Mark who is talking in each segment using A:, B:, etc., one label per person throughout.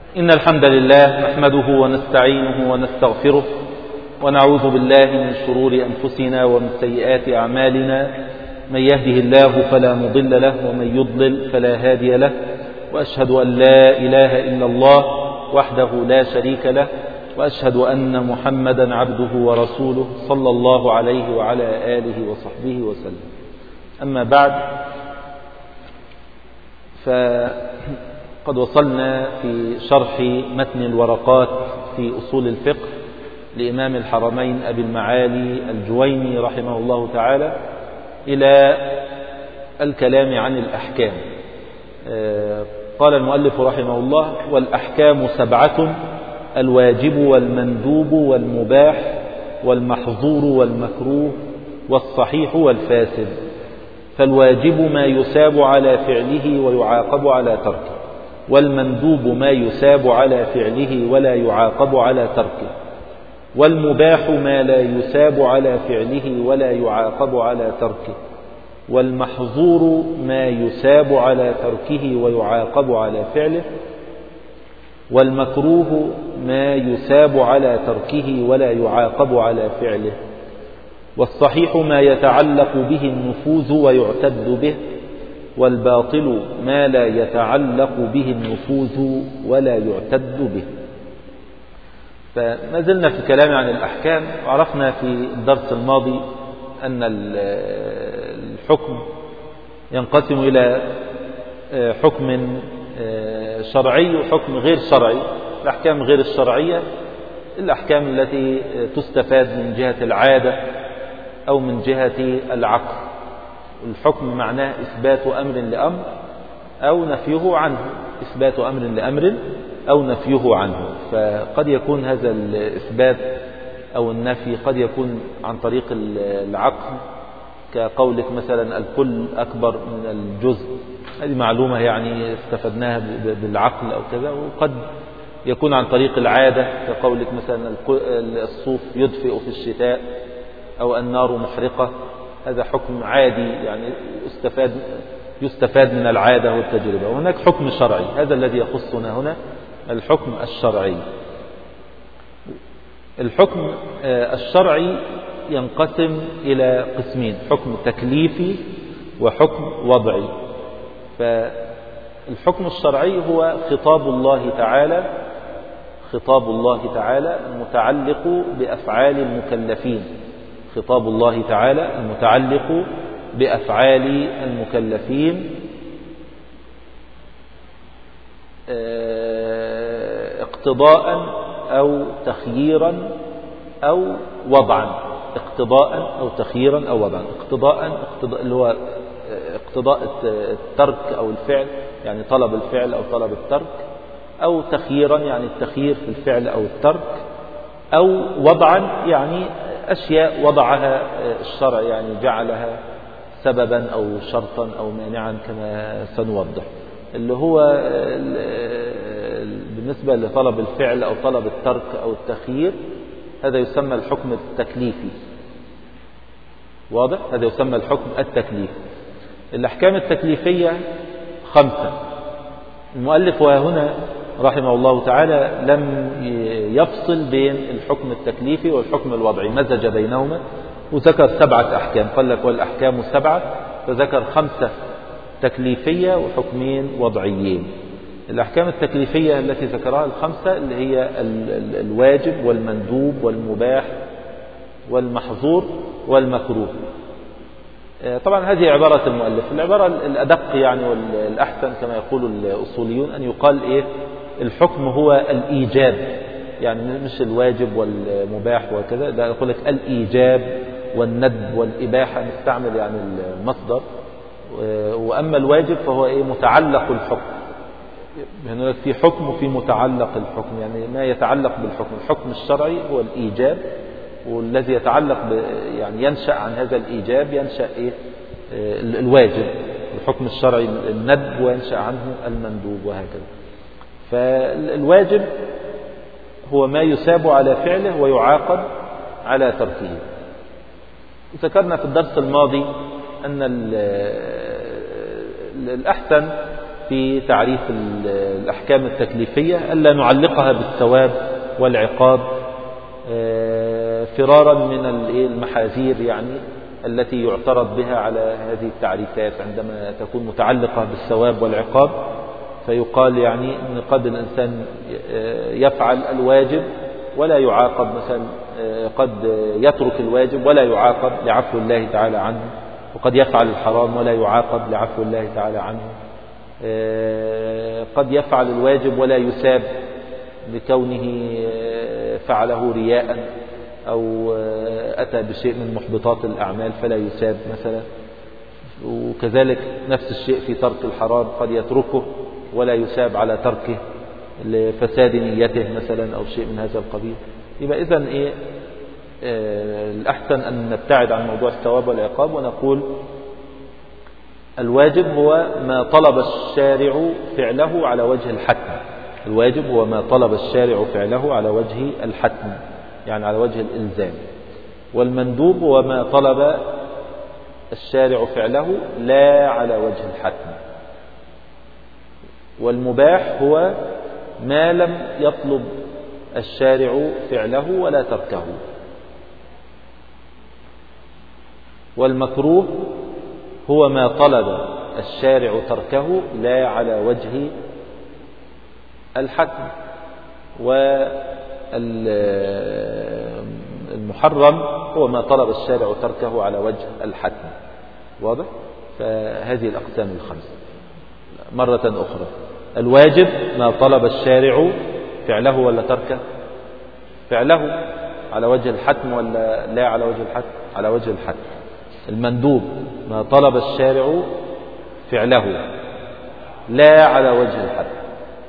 A: إن الحمد لله نحمده ونستعينه ونستغفره ونعوذ بالله من شرور أنفسنا ومن سيئات أعمالنا. من يهده الله فلا مضل له ومن يضلل فلا هادي له، وأشهد أن لا إله إلا الله وحده لا شريك له، وأشهد أن محمدا عبده ورسوله صلى الله عليه وعلى آله وصحبه وسلم. أما بعد، فقد وصلنا في شرح متن الورقات في أصول الفقه لإمام الحرمين أبي المعالي الجويني رحمه الله تعالى إلى الكلام عن الأحكام. قال المؤلف رحمه الله: والأحكام 7: الواجب والمندوب والمباح والمحظور والمكروه والصحيح والفاسد. فالواجب ما يثاب على فعله ويعاقب على تركه، والمندوب ما يثاب على فعله ولا يعاقب على تركه، والمباح ما لا يثاب على فعله ولا يعاقب على تركه، والمحظور ما يثاب على تركه ويعاقب على فعله، والمكروه ما يثاب على تركه ولا يعاقب على فعله، والصحيح ما يتعلق به النفوذ ويعتد به، والباطل ما لا يتعلق به النفوذ ولا يعتد به. فما زلنا في كلام عن الأحكام. وعرفنا في الدرس الماضي أن الحكم ينقسم إلى حكم شرعي وحكم غير شرعي. الأحكام غير الشرعية الأحكام التي تستفاد من جهة العادة أو من جهة العقل. الحكم معناه إثبات أمر لأمر أو نفيه عنه، إثبات أمر لأمر أو نفيه عنه. فقد يكون هذا الإثبات أو النفي قد يكون عن طريق العقل، كقولك مثلا الكل أكبر من الجزء، هذه معلومة يعني استفدناها بالعقل أو كذا. وقد يكون عن طريق العادة، كقولك مثلا الصوف يدفئ في الشتاء أو النار محرقة، هذا حكم عادي يعني يستفاد من العادة والتجربة. وهناك حكم شرعي، هذا الذي يخصنا هنا، الحكم الشرعي. الحكم الشرعي ينقسم إلى قسمين: حكم تكليفي وحكم وضعي. فالحكم الشرعي هو خطاب الله تعالى المتعلق بأفعال المكلفين، خطاب الله تعالى المتعلق بأفعال المكلفين اقتضاء أو تخييرا أو وضعا. اقتضاء أو تخييرا أو وضعا. اقتضاء اللي هو اقتضاء الترك أو الفعل، يعني طلب الفعل أو طلب الترك، أو تخييرا يعني التخيير في الفعل أو الترك، أو وضعا يعني أشياء وضعها الشرع، يعني جعلها سببا أو شرطا أو مانعا كما سنوضح. اللي هو بالنسبة لطلب الفعل أو طلب الترك أو التخيير، هذا يسمى الحكم التكليفي. واضح؟ هذا يسمى الحكم التكليفي. الأحكام التكليفية 5. المؤلف وهنا رحمه الله تعالى لم يفصل بين الحكم التكليفي والحكم الوضعي، مزج بينهما وذكر 7 أحكام. قال لك: والأحكام 7، فذكر 5 تكليفية وحكمين وضعيين. الأحكام التكليفية التي ذكرها 5 اللي هي الواجب والمندوب والمباح والمحظور والمكروه. طبعا هذه عبارة المؤلف. العبارة الأدق يعني والأحسن كما يقول الأصوليون أن يقال الحكم هو الإيجاب، يعني مش الواجب والمباح وكذا، لا، يقول لك الإيجاب والندب والإباحة، نستعمل يعني المصدر. وأما الواجب فهو متعلق الحكم، يعني في حكم وفي متعلق الحكم، يعني ما يتعلق بالحكم. الحكم الشرعي هو الإيجاب، والذي يتعلق يعني ينشأ عن هذا الإيجاب ينشأ الواجب. الحكم الشرعي الندب وينشأ عنه المندوب وهكذا. فالواجب هو ما يثاب على فعله ويعاقب على تركه. ذكرنا في الدرس الماضي أن الأحسن في تعريف الأحكام التكليفية ألا نعلقها بالثواب والعقاب فرارا من المحاذير يعني التي يعترض بها على هذه التعريفات عندما تكون متعلقة بالثواب والعقاب. فيقال يعني أن قد الإنسان يفعل الواجب ولا يعاقب، مثلا قد يترك الواجب ولا يعاقب لعفو الله تعالى عنه، وقد يفعل الحرام ولا يعاقب لعفو الله تعالى عنه. قد يفعل الواجب ولا يثاب لكونه فعله رياء أو أتى بشيء من محبطات الأعمال فلا يثاب مثلا. وكذلك نفس الشيء في ترك الحرام، قد يتركه ولا يثاب على تركه لفساد نيته مثلا أو شيء من هذا القبيل. يبقى إذن الأحسن أن نبتعد عن موضوع الثواب والعقاب ونقول الواجب هو ما طلب الشارع فعله على وجه الحتم. الواجب هو ما طلب الشارع فعله على وجه الحتم، يعني على وجه الإلزام. والمندوب هو ما طلب الشارع فعله لا على وجه الحتم. والمباح هو ما لم يطلب الشارع فعله ولا تركه. والمكروه هو ما طلب الشارع تركه لا على وجه الحتم. والمحرم هو ما طلب الشارع تركه على وجه الحتم. واضح؟ فهذه الأقسام الخمسة مرة أخرى. الواجب ما طلب الشارع فعله ولا تركه؟ فعله على وجه الحتم ولا لا على وجه الحتم؟ على وجه الحتم. المندوب ما طلب الشارع فعله لا على وجه الحتم.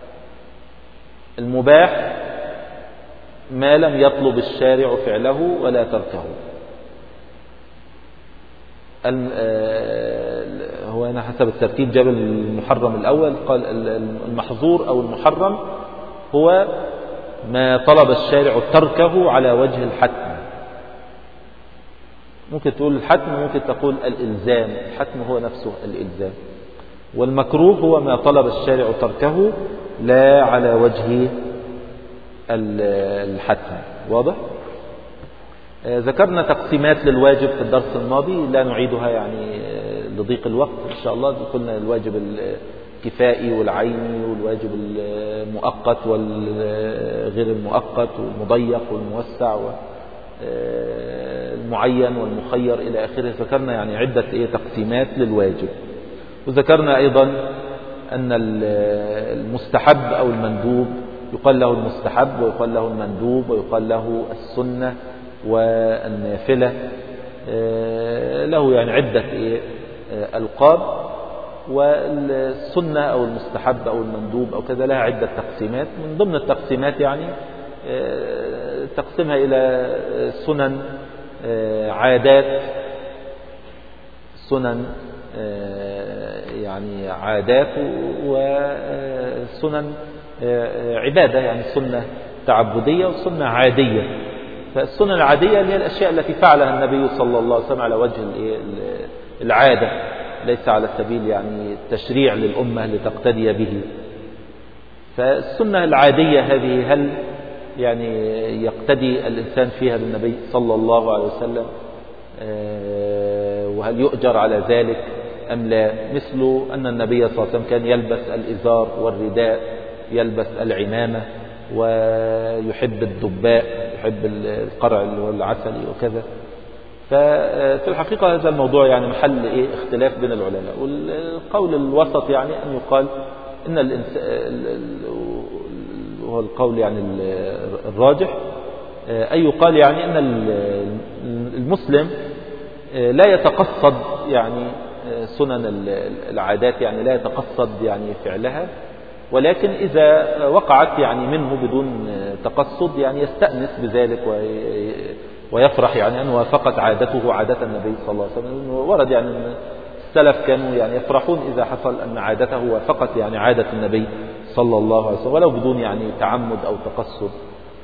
A: المباح ما لم يطلب الشارع فعله ولا تركه. هو أنا حسب الترتيب جاب المحرم الأول، قال المحظور أو المحرم هو ما طلب الشارع تركه على وجه الحتم. ممكن تقول الحتم، ممكن تقول الإلزام. الحتم هو نفسه الإلزام. والمكروه هو ما طلب الشارع تركه لا على وجه الحتم. واضح؟ ذكرنا تقسيمات للواجب في الدرس الماضي لا نعيدها يعني لضيق الوقت إن شاء الله. قلنا الواجب الكفائي والعيني والواجب المؤقت والغير المؤقت والمضيق والموسع والمعين والمخير إلى آخره. ذكرنا يعني عدة تقسيمات للواجب. وذكرنا أيضا أن المستحب أو المندوب يقال له المستحب ويقال له المندوب ويقال له السنة والنافلة، له يعني عدة ألقاب. والسنة أو المستحب أو المندوب أو كذا لها عدة تقسيمات. من ضمن التقسيمات يعني تقسمها إلى سنن عادات، سنن يعني عادات، وسنن عبادة يعني سنة تعبدية وسنة عادية. فالسنن العادية اللي هي الأشياء التي فعلها النبي صلى الله عليه وسلم على وجه العادة، ليس على سبيل يعني التشريع للأمة لتقتدي به. فالسنة العادية هذه هل يعني يقتدي الإنسان فيها بالنبي صلى الله عليه وسلم وهل يؤجر على ذلك أم لا؟ مثل أن النبي صلى الله عليه وسلم كان يلبس الإزار والرداء، يلبس العمامة، ويحب الدباء، يحب القرع اللي هو العسلي وكذا. ففي الحقيقة هذا الموضوع يعني محل اختلاف بين العلماء. والقول الوسط يعني أن يقال إن وهو القول يعني الراجح أن يقال يعني أن المسلم لا يتقصد يعني سنن العادات، يعني لا يتقصد يعني فعلها، ولكن إذا وقعت يعني منه بدون تقصد يعني يستأنس بذلك ويفرح يعني أن وافقت عادته عادة النبي صلى الله عليه وسلم. ورد يعني أن السلف كانوا يعني يفرحون إذا حصل أن عادته وافقت يعني عادة النبي صلى الله عليه وسلم ولو بدون يعني تعمد أو تقصد.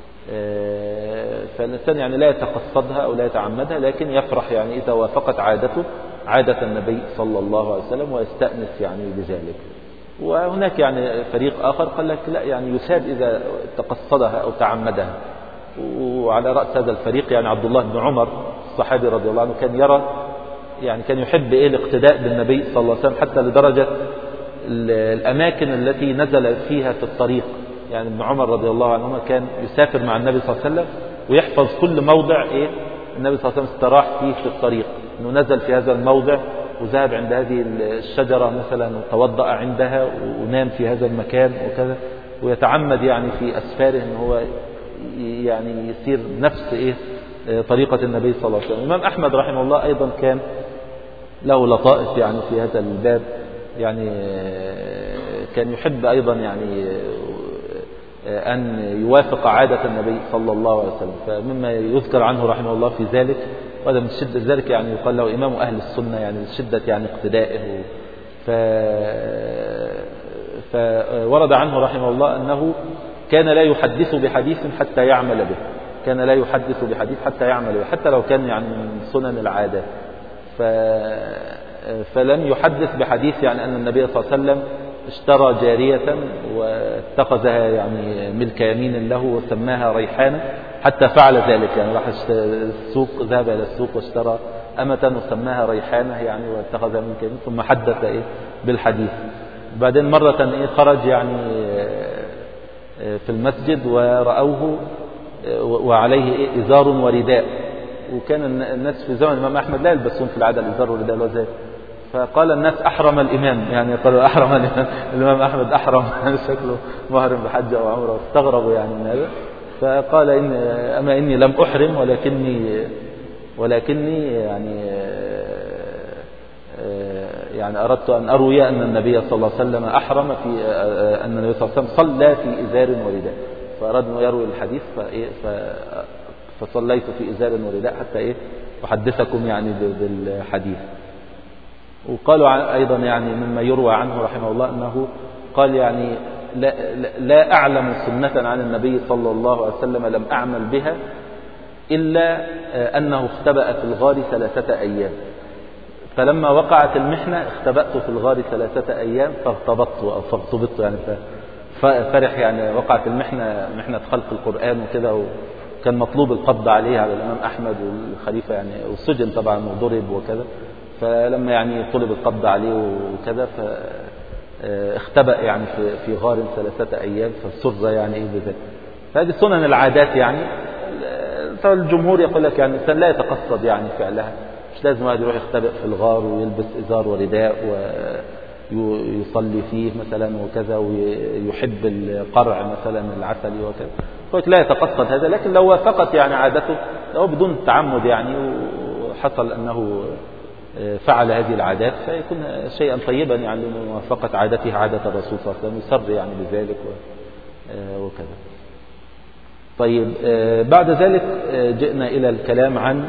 A: فالإنسان يعني لا يتقصدها أو لا يتعمدها، لكن يفرح يعني إذا وافقت عادته عادة النبي صلى الله عليه وسلم ويستأنس يعني بذلك. وهناك يعني فريق آخر قال لك لا، يعني يساب إذا تقصدها أو تعمدها. وعلى رأس هذا الفريق يعني عبد الله بن عمر الصحابي رضي الله عنه كان يرى، يعني كان يحب الاقتداء بالنبي صلى الله عليه وسلم حتى لدرجة الأماكن التي نزل فيها في الطريق. يعني ابن عمر رضي الله عنهما كان يسافر مع النبي صلى الله عليه وسلم ويحفظ كل موضع النبي صلى الله عليه وسلم استراح فيه في الطريق، انه نزل في هذا الموضع وذهب عند هذه الشجرة مثلا وتوضأ عندها ونام في هذا المكان وكذا، ويتعمد يعني في أسفاره ان هو يعني يسير نفس طريقة النبي صلى الله عليه وسلم. الإمام أحمد رحمه الله أيضا كان له لطائف يعني في هذا الباب، يعني كان يحب أيضا يعني أن يوافق عادة النبي صلى الله عليه وسلم. فمما يذكر عنه رحمه الله في ذلك، وهذا من شدة ذلك يعني يقال له إمام أهل السنة، يعني من شدة يعني اقتدائه. فورد عنه رحمه الله أنه كان لا يحدث بحديث حتى يعمل به، كان لا يحدث بحديث حتى يعمل به، حتى لو كان يعني من سنن العادة. فلم يحدث بحديث يعني أن النبي صلى الله عليه وسلم اشترى جارية واتخذها يعني ملك يمين له وسماها ريحانة، حتى فعل ذلك، يعني راح السوق، ذهب إلى السوق واشترى أمة وسماها ريحانة يعني واتخذها ملك يمين، ثم حدث بالحديث. بعدين مرة خرج يعني في المسجد ورأوه وعليه إزار ورداء، وكان الناس في زمن الإمام أحمد لا يلبسون في العادة الإزار والرداء الوزاء. فقال الناس أحرم الإمام، يعني قالوا أحرم الإمام أحمد أحرم شكله محرم بحج أو عمره، واستغربوا يعني من هذا. فقال أما إني لم أحرم ولكني يعني أردت أن أروي أن النبي صلى الله عليه وسلم أحرم في أن النبي صلى الله عليه وسلم صلى في إزار ورداء، فأراد أن يروي الحديث فصليت في إزار ورداء حتى أحدثكم يعني بالحديث. وقالوا أيضا يعني مما يروى عنه رحمه الله أنه قال يعني لا أعلم سنة عن النبي صلى الله عليه وسلم لم أعمل بها إلا أنه اختبأ في الغار 3 أيام، فلما وقعت المحنة اختبأت في الغار 3 أيام فاغتبطت يعني فرح، يعني وقعت المحنة، محنة خلق القرآن وكده، وكان مطلوب القبض عليه على الإمام أحمد والخليفة يعني، والسجن طبعا وضرب وكذا. فلما يعني طلب القبض عليه وكذا فاختبأ يعني في غار 3 أيام، فسر يعني بذلك. فهذه سنن العادات يعني. فالجمهور يقول لك يعني الإنسان لا يتقصد يعني فعلها، مش لازم واحد يروح يختبئ في الغار ويلبس إزار ورداء ويصلي فيه مثلا وكذا، ويحب القرع مثلا العسلي وكذا، فلك لا يتقصد هذا. لكن لو وافقت يعني عادته، لو بدون تعمد يعني وحصل أنه فعل هذه العادات، فيكون شيئا طيبا يعني لموافقة عادته عادة الرسول صلى الله عليه وسلم، يسر يعني بذلك وكذا. طيب، بعد ذلك جئنا إلى الكلام عن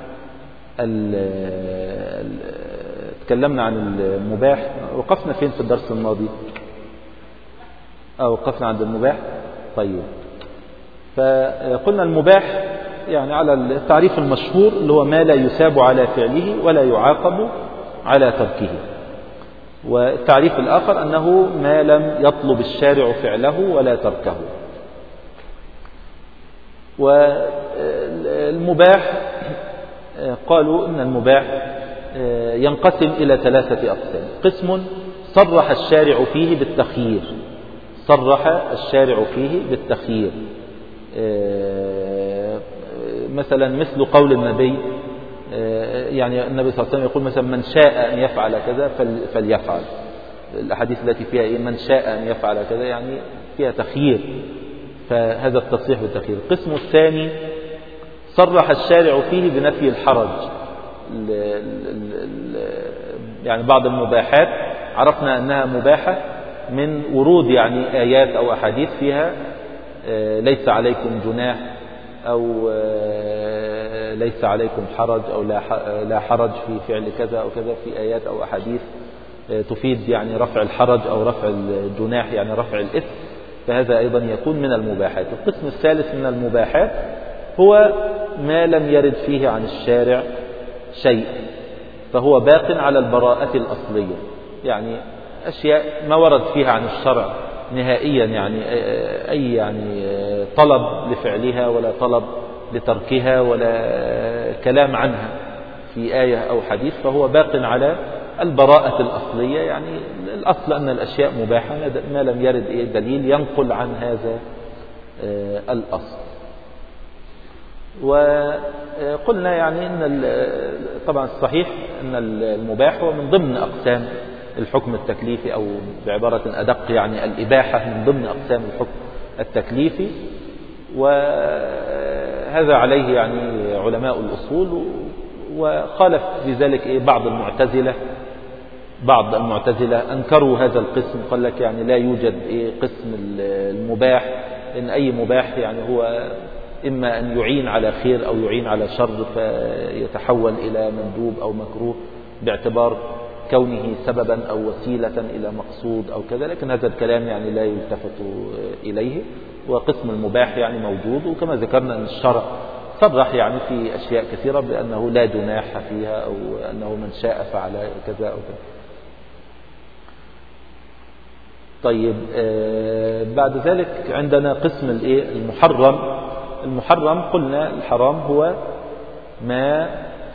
A: تكلمنا عن المباح. وقفنا فين في الدرس الماضي؟ وقفنا عند المباح. طيب، فقلنا المباح يعني على التعريف المشهور اللي هو ما لا يثاب على فعله ولا يعاقب على تركه. والتعريف الآخر أنه ما لم يطلب الشارع فعله ولا تركه. والمباح قالوا إن المباح ينقسم إلى 3 أقسام. قسم صرح الشارع فيه بالتخيير، صرح الشارع فيه بالتخيير، مثلا مثل قول النبي، يعني النبي صلى الله عليه وسلم يقول مثلا من شاء أن يفعل كذا فليفعل. الأحاديث التي فيها من شاء أن يفعل كذا يعني فيها تخيير، فهذا التصريح بالتخيير. القسم الثاني صرح الشارع فيه بنفي الحرج، يعني بعض المباحات عرفنا أنها مباحة من ورود يعني آيات أو أحاديث فيها ليس عليكم جناح، أو ليس عليكم حرج، أو لا حرج في فعل كذا أو كذا، في آيات أو أحاديث تفيد يعني رفع الحرج أو رفع الجناح يعني رفع الإثم، فهذا أيضا يكون من المباحات. القسم الثالث من المباحات هو ما لم يرد فيه عن الشارع شيء، فهو باق على البراءة الأصلية، يعني أشياء ما ورد فيها عن الشرع نهائيا، يعني أي يعني طلب لفعلها ولا طلب لتركها ولا كلام عنها في آية أو حديث، فهو باق على البراءة الأصلية. يعني الأصل أن الأشياء مباحة ما لم يرد دليل ينقل عن هذا الأصل. وقلنا يعني أن طبعا الصحيح أن المباح هو من ضمن أقسام الحكم التكليفي، أو بعبارة أدق يعني الإباحة من ضمن أقسام الحكم التكليفي. وهذا عليه يعني علماء الأصول. وخالف في ذلك بعض المعتزلة أنكروا هذا القسم، قال لك يعني لا يوجد قسم المباح، إن أي مباح يعني هو إما أن يعين على خير أو يعين على شر فيتحول إلى مندوب أو مكروه باعتبار كونه سببا أو وسيلة إلى مقصود أو كذا، لكن هذا الكلام يعني لا يلتفت إليه. وقسم المباح يعني موجود، وكما ذكرنا أن الشرع صرح يعني في أشياء كثيرة بأنه لا جناح فيها، أو أنه من شاء فعل كذا أو كذا. طيب بعد ذلك عندنا قسم المحرم. المحرم قلنا الحرام هو ما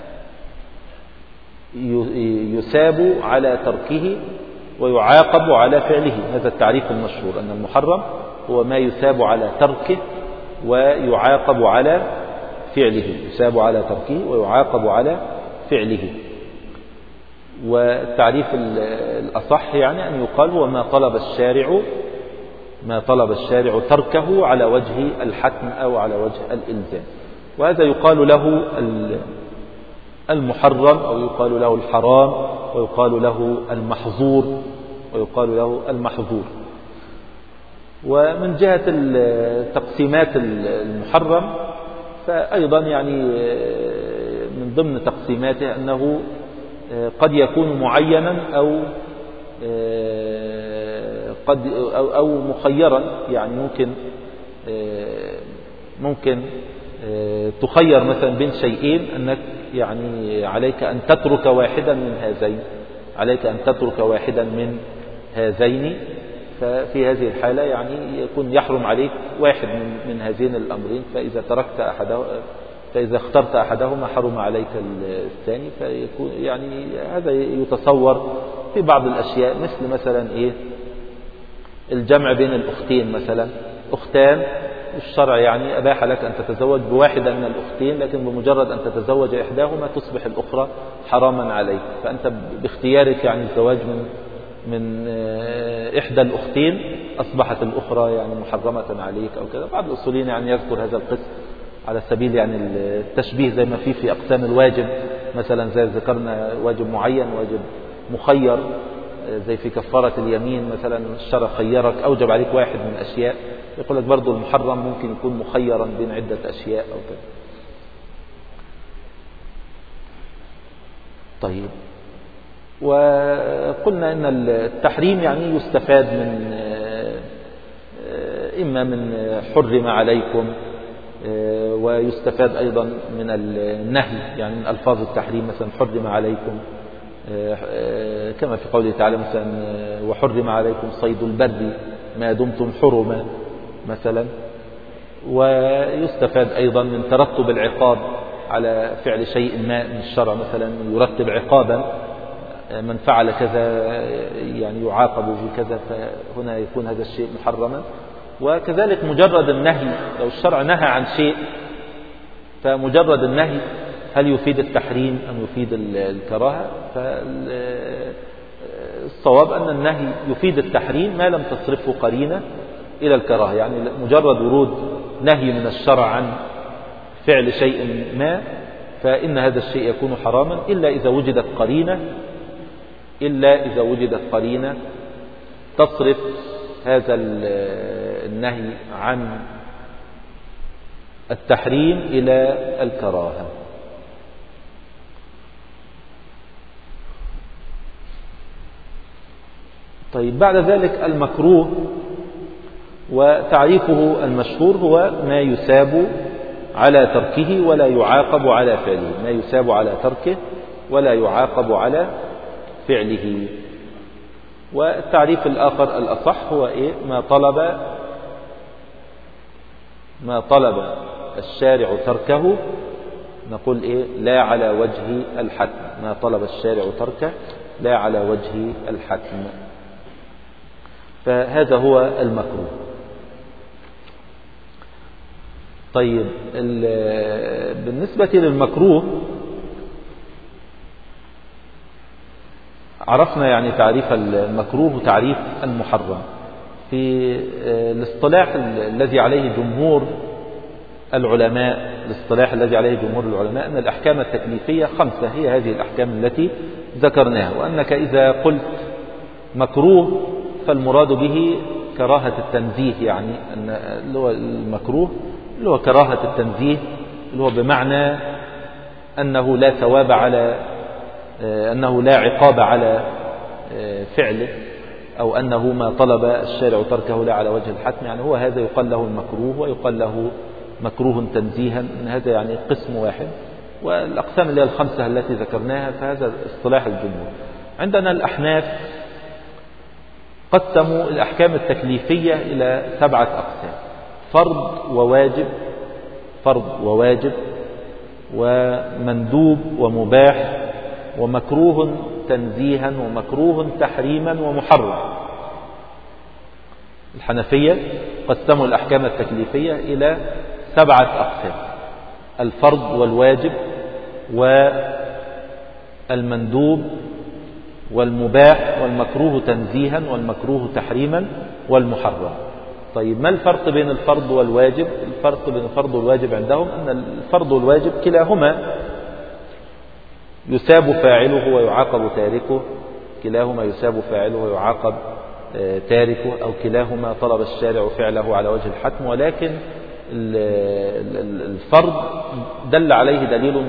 A: يثاب على تركه ويعاقب على فعله. هذا التعريف المشهور، أن المحرم هو ما يثاب على تركه ويعاقب على فعله، يثاب على تركه ويعاقب على فعله. والتعريف الأصح يعني أن يقال هو ما طلب الشارع تركه على وجه الحتم أو على وجه الإلزام. وهذا يقال له المحرم، أو يقال له الحرام، ويقال له المحظور. ومن جهة تقسيمات المحرم فأيضا يعني من ضمن تقسيماته أنه قد يكون معينا أو مخيرا. يعني ممكن تخير مثلا بين شيئين، أنك يعني عليك أن تترك واحدا من هذين. ففي هذه الحالة يعني يكون يحرم عليك واحد من هذين الأمرين، فإذا اخترت أحدهما حرم عليك الثاني. فيكون يعني هذا يتصور في بعض الأشياء، مثلا الجمع بين الأختين. مثلا أختان، الشرع يعني أباح لك أن تتزوج بواحدة من الأختين، لكن بمجرد أن تتزوج إحداهما تصبح الأخرى حراما عليك. فأنت باختيارك يعني الزواج من إحدى الأختين أصبحت الأخرى يعني محرمة عليك أو كذا. بعض الأصوليين يعني يذكر هذا القسم على سبيل يعني التشبيه، زي ما في أقسام الواجب مثلا، زي ذكرنا واجب معين واجب مخير، زي في كفارة اليمين مثلا الشرع خيرك أوجب عليك واحد من أشياء. يقول لك برضو المحرم ممكن يكون مخيرا بين عدة أشياء أو كذا. طيب، وقلنا أن التحريم يعني يستفاد إما من حرم عليكم، ويستفاد أيضا من النهي، يعني من ألفاظ التحريم مثلا حرم عليكم، كما في قوله تعالى مثلا وحرم عليكم صيد البر ما دمتم حرما مثلا. ويستفاد أيضا من ترتب العقاب على فعل شيء ما من الشرع، مثلا يرتب عقابا من فعل كذا يعني يعاقب بكذا، فهنا يكون هذا الشيء محرما. وكذلك مجرد النهي، لو الشرع نهى عن شيء فمجرد النهي هل يفيد التحريم أم يفيد الكراهة؟ فالصواب أن النهي يفيد التحريم ما لم تصرفه قرينة إلى الكراهة. يعني مجرد ورود نهي من الشرع عن فعل شيء ما فإن هذا الشيء يكون حراما إلا إذا وجدت قرينة تصرف هذا النهي عن التحريم إلى الكراهة. طيب، بعد ذلك المكروه، وتعريفه المشهور هو ما يثاب على تركه ولا يعاقب على فعله. ما يثاب على تركه ولا يعاقب على فعله. والتعريف الآخر الأصح هو إيه؟ ما طلب الشارع تركه نقول إيه؟ لا على وجه الحتم. ما طلب الشارع تركه لا على وجه الحتم. فهذا هو المكروه. طيب بالنسبة للمكروه عرفنا يعني تعريف المكروه وتعريف المحرم. في الاصطلاح الذي عليه جمهور العلماء أن الأحكام التكليفية 5، هي هذه الأحكام التي ذكرناها، وأنك إذا قلت مكروه فالمراد به كراهة التنزيه، يعني أن اللي هو المكروه اللي هو كراهة التنزيه، اللي هو بمعنى أنه لا ثواب على أنه لا عقاب على فعله، أو أنه ما طلب الشارع تركه لا على وجه الحتم، يعني هو هذا يقال له المكروه، ويقال له مكروه تنزيها. هذا يعني قسم واحد، والأقسام اللي هي 5 التي ذكرناها فهذا اصطلاح الجمهور. عندنا الأحناف قسموا الأحكام التكليفية إلى 7 أقسام: فرض وواجب ومندوب ومباح ومكروه تنزيها ومكروه تحريما ومحرم. الحنفية قسموا الأحكام التكليفية إلى 7 أقسام: الفرض والواجب والمندوب والمباح والمكروه تنزيها والمكروه تحريما والمحرم. طيب ما الفرق بين الفرض والواجب؟ الفرق بين الفرض والواجب عندهم أن الفرض والواجب كلاهما يساب فاعله ويعاقب تاركه، كلاهما يساب فاعله ويعاقب تاركه، أو كلاهما طلب الشارع فعله على وجه الحتم، ولكن الفرض دل عليه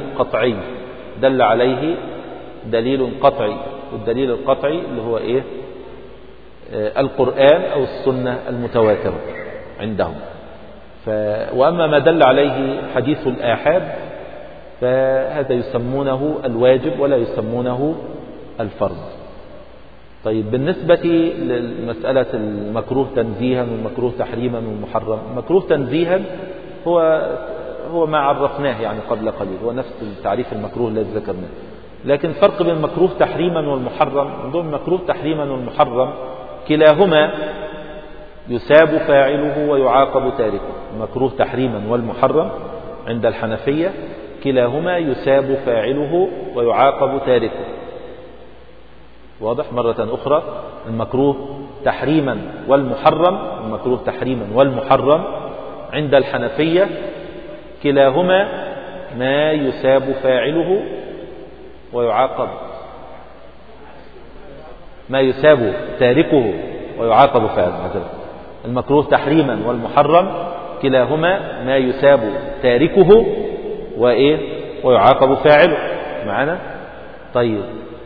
A: دليل قطعي، والدليل القطعي اللي هو إيه؟ القرآن أو السنة المتواترة عندهم. وأما ما دل عليه حديث الآحاد فهذا يسمونه الواجب ولا يسمونه الفرض. طيب بالنسبة لمسألة المكروه تنزيها والمكروه تحريما والمحرم، المكروه تنزيها هو ما عرفناه يعني قبل قليل، هو نفس التعريف المكروه الذي ذكرناه، لكن الفرق بين المكروه تحريما والمحرم عندهم المكروه تحريما والمحرم كلاهما يساب فاعله ويعاقب تاركه. المكروه تحريما والمحرم عند الحنفية كلاهما يساب فاعله ويعاقب تاركه. واضح؟ مرة أخرى، المكروه تحريما والمحرم عند الحنفية كلاهما ما يساب فاعله ويعاقب، ما يساب تاركه ويعاقب فاعله. المكروه تحريما والمحرم كلاهما ما يساب تاركه ويعاقب فاعله معنا. طيب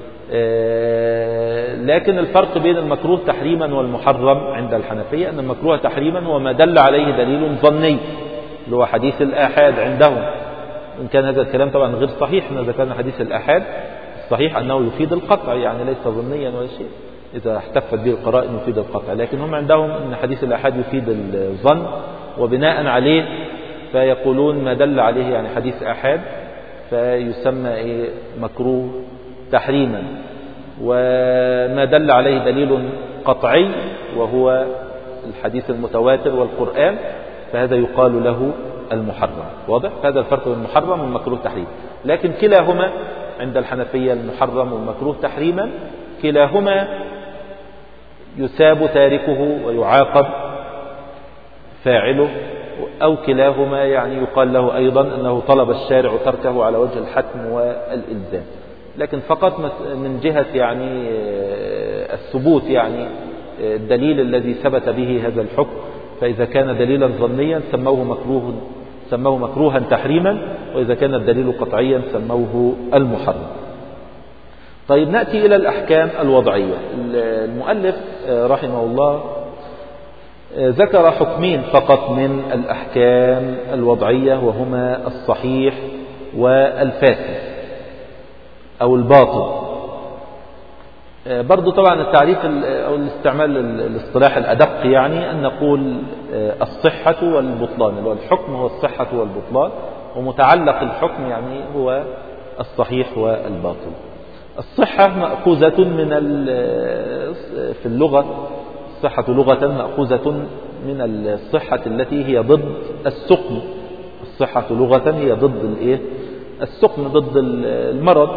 A: لكن الفرق بين المكروه تحريما والمحرم عند الحنفية أن المكروه تحريما هو ما دل عليه دليل ظني، اللي هو حديث الآحاد عندهم، إن كان هذا الكلام طبعا غير صحيح. احنا ذكرنا حديث الآحاد الصحيح أنه يفيد القطع، يعني ليس ظنيا ولا شيء، إذا احتفت به القرائن يفيد القطع، لكن هم عندهم أن حديث الآحاد يفيد الظن، وبناء عليه فيقولون ما دل عليه يعني حديث آحاد فيسمى مكروه تحريما، وما دل عليه دليل قطعي وهو الحديث المتواتر والقرآن فهذا يقال له المحرم. واضح؟ هذا الفرق بين المحرم والمكروه تحريما. لكن كلاهما عند الحنفية المحرم والمكروه تحريما كلاهما يساب تاركه ويعاقب فاعله، أو كلاهما يعني يقال له أيضا أنه طلب الشارع تركه على وجه الحتم والإلزام، لكن فقط من جهة يعني الثبوت، يعني الدليل الذي ثبت به هذا الحكم، فإذا كان دليلا ظنيا سموه مكروها تحريما، وإذا كان الدليل قطعيا سموه المحرم. طيب نأتي إلى الأحكام الوضعية. المؤلف رحمه الله ذكر حكمين فقط من الأحكام الوضعية، وهما الصحيح والفاسد أو الباطل. برضو طبعا التعريف أو الاستعمال الاصطلاح الأدق يعني أن نقول الصحة والبطلان، اللي هو الحكم هو الصحة والبطلان، ومتعلق الحكم يعني هو الصحيح والباطل. الصحة مأخوذة من في اللغة، الصحة لغة مأخوذة من الصحة التي هي ضد السقم. الصحة لغة هي ضد السقم، ضد المرض.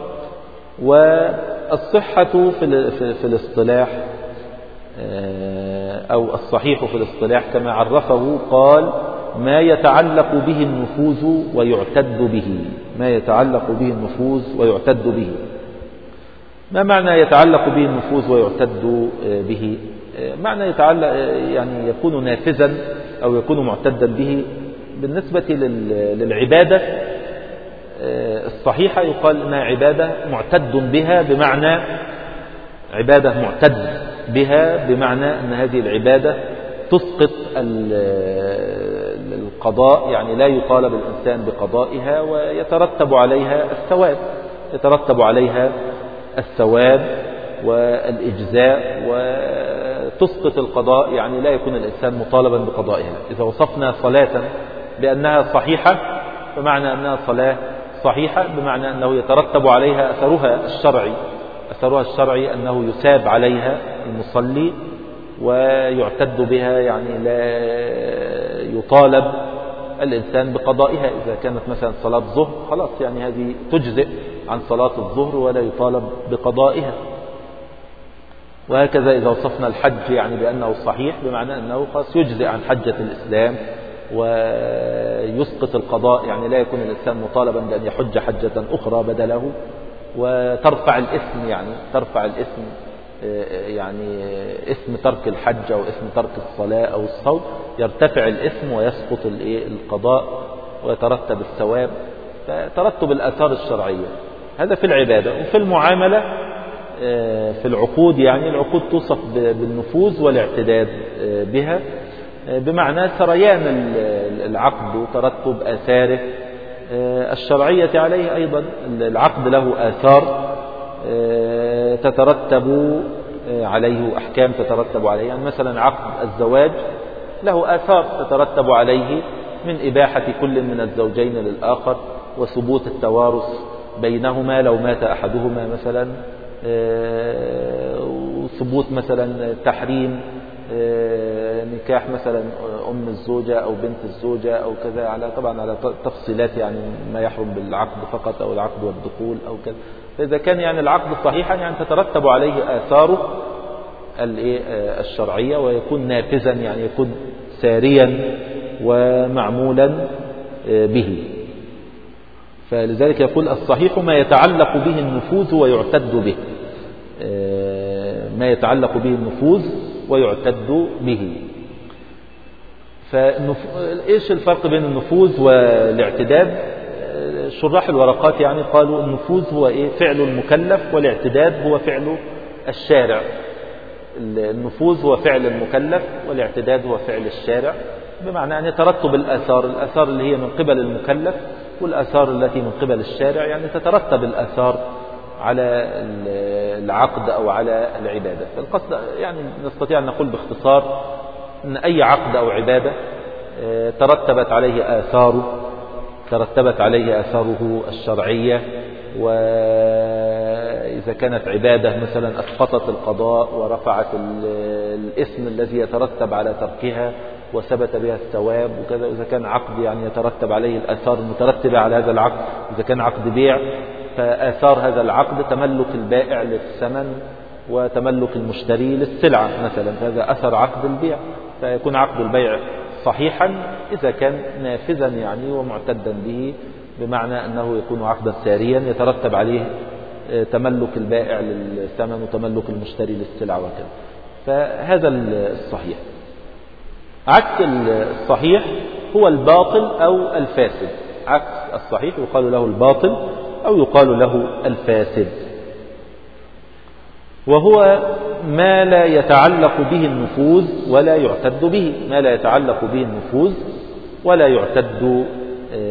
A: والصحة في الاصطلاح أو الصحيح في الاصطلاح كما عرفه قال: ما يتعلق به النفوذ ويعتد به. ما يتعلق به النفوذ ويعتد به. ما معنى يتعلق به النفوذ ويعتد به؟ معنى يتعلق يعني يكون نافذا أو يكون معتدا به. بالنسبة للعبادة الصحيحة يقال إنها عبادة معتد بها، بمعنى عبادة معتد بها بمعنى أن هذه العبادة تسقط القضاء، يعني لا يطالب الإنسان بقضائها ويترتب عليها الثواب، يترتب عليها الثواب والإجزاء، وتسقط القضاء، يعني لا يكون الإنسان مطالبا بقضائها. إذا وصفنا صلاة بأنها صحيحة فمعنى أنها صلاة صحيحة بمعنى أنه يترتب عليها أثرها الشرعي. أثرها الشرعي أنه يثاب عليها المصلي ويعتد بها، يعني لا يطالب الإنسان بقضائها. إذا كانت مثلا صلاة ظهر خلاص يعني هذه تجزئ عن صلاة الظهر ولا يطالب بقضائها. وهكذا إذا وصفنا الحج يعني بأنه صحيح بمعنى أنه خلاص يجزئ عن حجة الإسلام ويسقط القضاء، يعني لا يكون الإنسان مطالبا بأن يحج حجة أخرى بدله. وترفع الإثم، يعني ترفع الإثم يعني إثم ترك الحج أو إثم ترك الصلاة أو الصوم، يرتفع الإثم ويسقط القضاء ويترتب الثواب. فترتب الآثار الشرعية هذا في العبادة. وفي المعاملة في العقود، يعني العقود توصف بالنفوذ والاعتداد بها، بمعنى سريان العقد وترتب آثاره الشرعية عليه. أيضا العقد له آثار تترتب عليه، أحكام تترتب عليه. يعني مثلا عقد الزواج له آثار تترتب عليه من إباحة كل من الزوجين للآخر، وثبوت التوارث بينهما لو مات أحدهما مثلا، وثبوت مثلا تحريم نكاح مثلا أم الزوجة أو بنت الزوجة أو كذا، على طبعا على تفصيلات يعني ما يحرم بالعقد فقط أو العقد والدخول أو كذا. فإذا كان يعني العقد صحيحا يعني تترتب عليه آثاره الشرعية ويكون نافذا، يعني يكون ساريا ومعمولا به. فلذلك يقول الصحيح ما يتعلق به النفوذ ويعتد به. ما يتعلق به النفوذ ويعتد به. إيش الفرق بين النفوذ والاعتداد؟ شراح الورقات يعني قالوا النفوذ هو فعل المكلف، والاعتداد هو فعل الشارع. النفوذ هو فعل المكلف والاعتداد هو فعل الشارع، بمعنى أن يترتب الآثار اللي هي من قبل المكلف والآثار التي من قبل الشارع، يعني تترتب الآثار على العقد أو على العبادة. فالقصد يعني نستطيع أن نقول باختصار أن أي عقد أو عبادة ترتبت عليه آثاره الشرعية. وإذا كانت عبادة مثلا أسقطت القضاء ورفعت الإثم الذي يترتب على تركها وثبت بها الثواب وكذا. إذا كان عقد يعني يترتب عليه الآثار المترتبة على هذا العقد. إذا كان عقد بيع فآثار هذا العقد تملك البائع للثمن وتملك المشتري للسلعة مثلا، هذا أثر عقد البيع. فيكون عقد البيع صحيحا إذا كان نافذا يعني ومعتدا به، بمعنى أنه يكون عقدا ساريا يترتب عليه تملك البائع للثمن وتملك المشتري للسلعة وكذا. فهذا الصحيح. عكس الصحيح هو الباطل أو الفاسد. عكس الصحيح يقال له الباطل أو يقال له الفاسد، وهو ما لا يتعلق به النفوذ ولا يعتد به. ما لا يتعلق به النفوذ ولا يعتد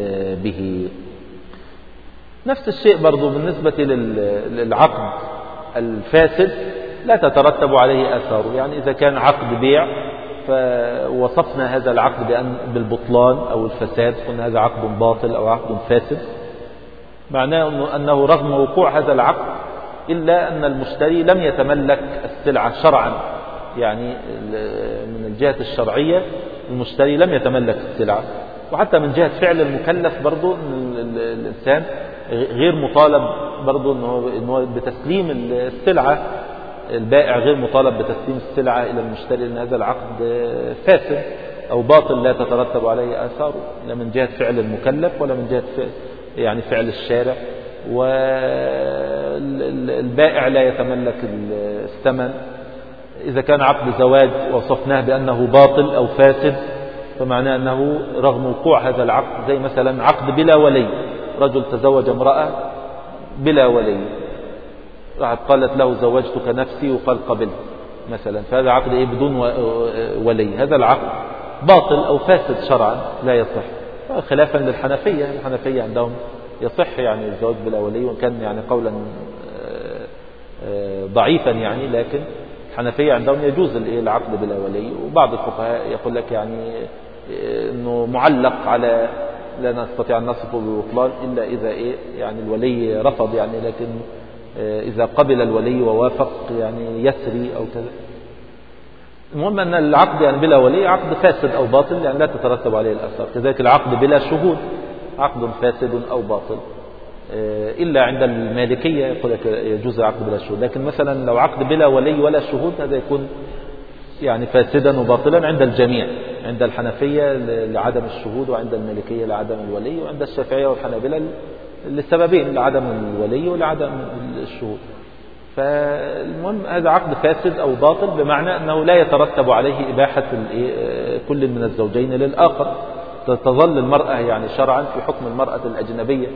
A: به. نفس الشيء برضو بالنسبة للعقد الفاسد لا تترتب عليه آثاره. يعني إذا كان عقد بيع فوصفنا هذا العقد بالبطلان أو الفساد، قلنا هذا عقد باطل أو عقد فاسد، معناه أنه رغم وقوع هذا العقد إلا أن المشتري لم يتملك السلعة شرعا. يعني من الجهة الشرعية المشتري لم يتملك السلعة، وحتى من جهة فعل المكلف برضو أن الإنسان غير مطالب برضو أنه بتسليم السلعة. البائع غير مطالب بتسليم السلعة إلى المشتري، لأن هذا العقد فاسد أو باطل لا تترتب عليه آثاره، لا من جهة فعل المكلف ولا من جهة يعني فعل الشارع. والبائع لا يتملك الثمن. إذا كان عقد زواج وصفناه بأنه باطل أو فاسد فمعناه أنه رغم وقوع هذا العقد، زي مثلا عقد بلا ولي، رجل تزوج امرأة بلا ولي، قالت له زوجتك نفسي وقال قبل مثلا، فهذا عقد بدون ولي، هذا العقد باطل أو فاسد شرعا لا يصح. خلافا للحنفية، الحنفية عندهم يصح يعني الزواج بلا ولي، وإن كان يعني قولا ضعيفا يعني، لكن الحنفية عندهم يجوز العقد بلا ولي. وبعض الفقهاء يقول لك يعني انه معلق على لا نستطيع أن نصفه ببطلان إلا إذا يعني الولي رفض يعني، لكن إذا قبل الولي ووافق يعني يسري أو كذا. المهم أن العقد يعني بلا ولي عقد فاسد أو باطل، يعني لا تترتب عليه الآثار. كذلك العقد بلا شهود عقد فاسد أو باطل، إلا عند المالكية يقول لك يجوز العقد بلا شهود. لكن مثلا لو عقد بلا ولي ولا شهود هذا يكون يعني فاسدا وباطلا عند الجميع، عند الحنفية لعدم الشهود، وعند المالكية لعدم الولي، وعند الشافعية والحنابلة لسببين، لعدم الولي ولعدم الشهود. فالمهم هذا عقد فاسد أو باطل بمعنى أنه لا يترتب عليه إباحة كل من الزوجين للآخر. تظل المرأة يعني شرعا في حكم المرأة الأجنبية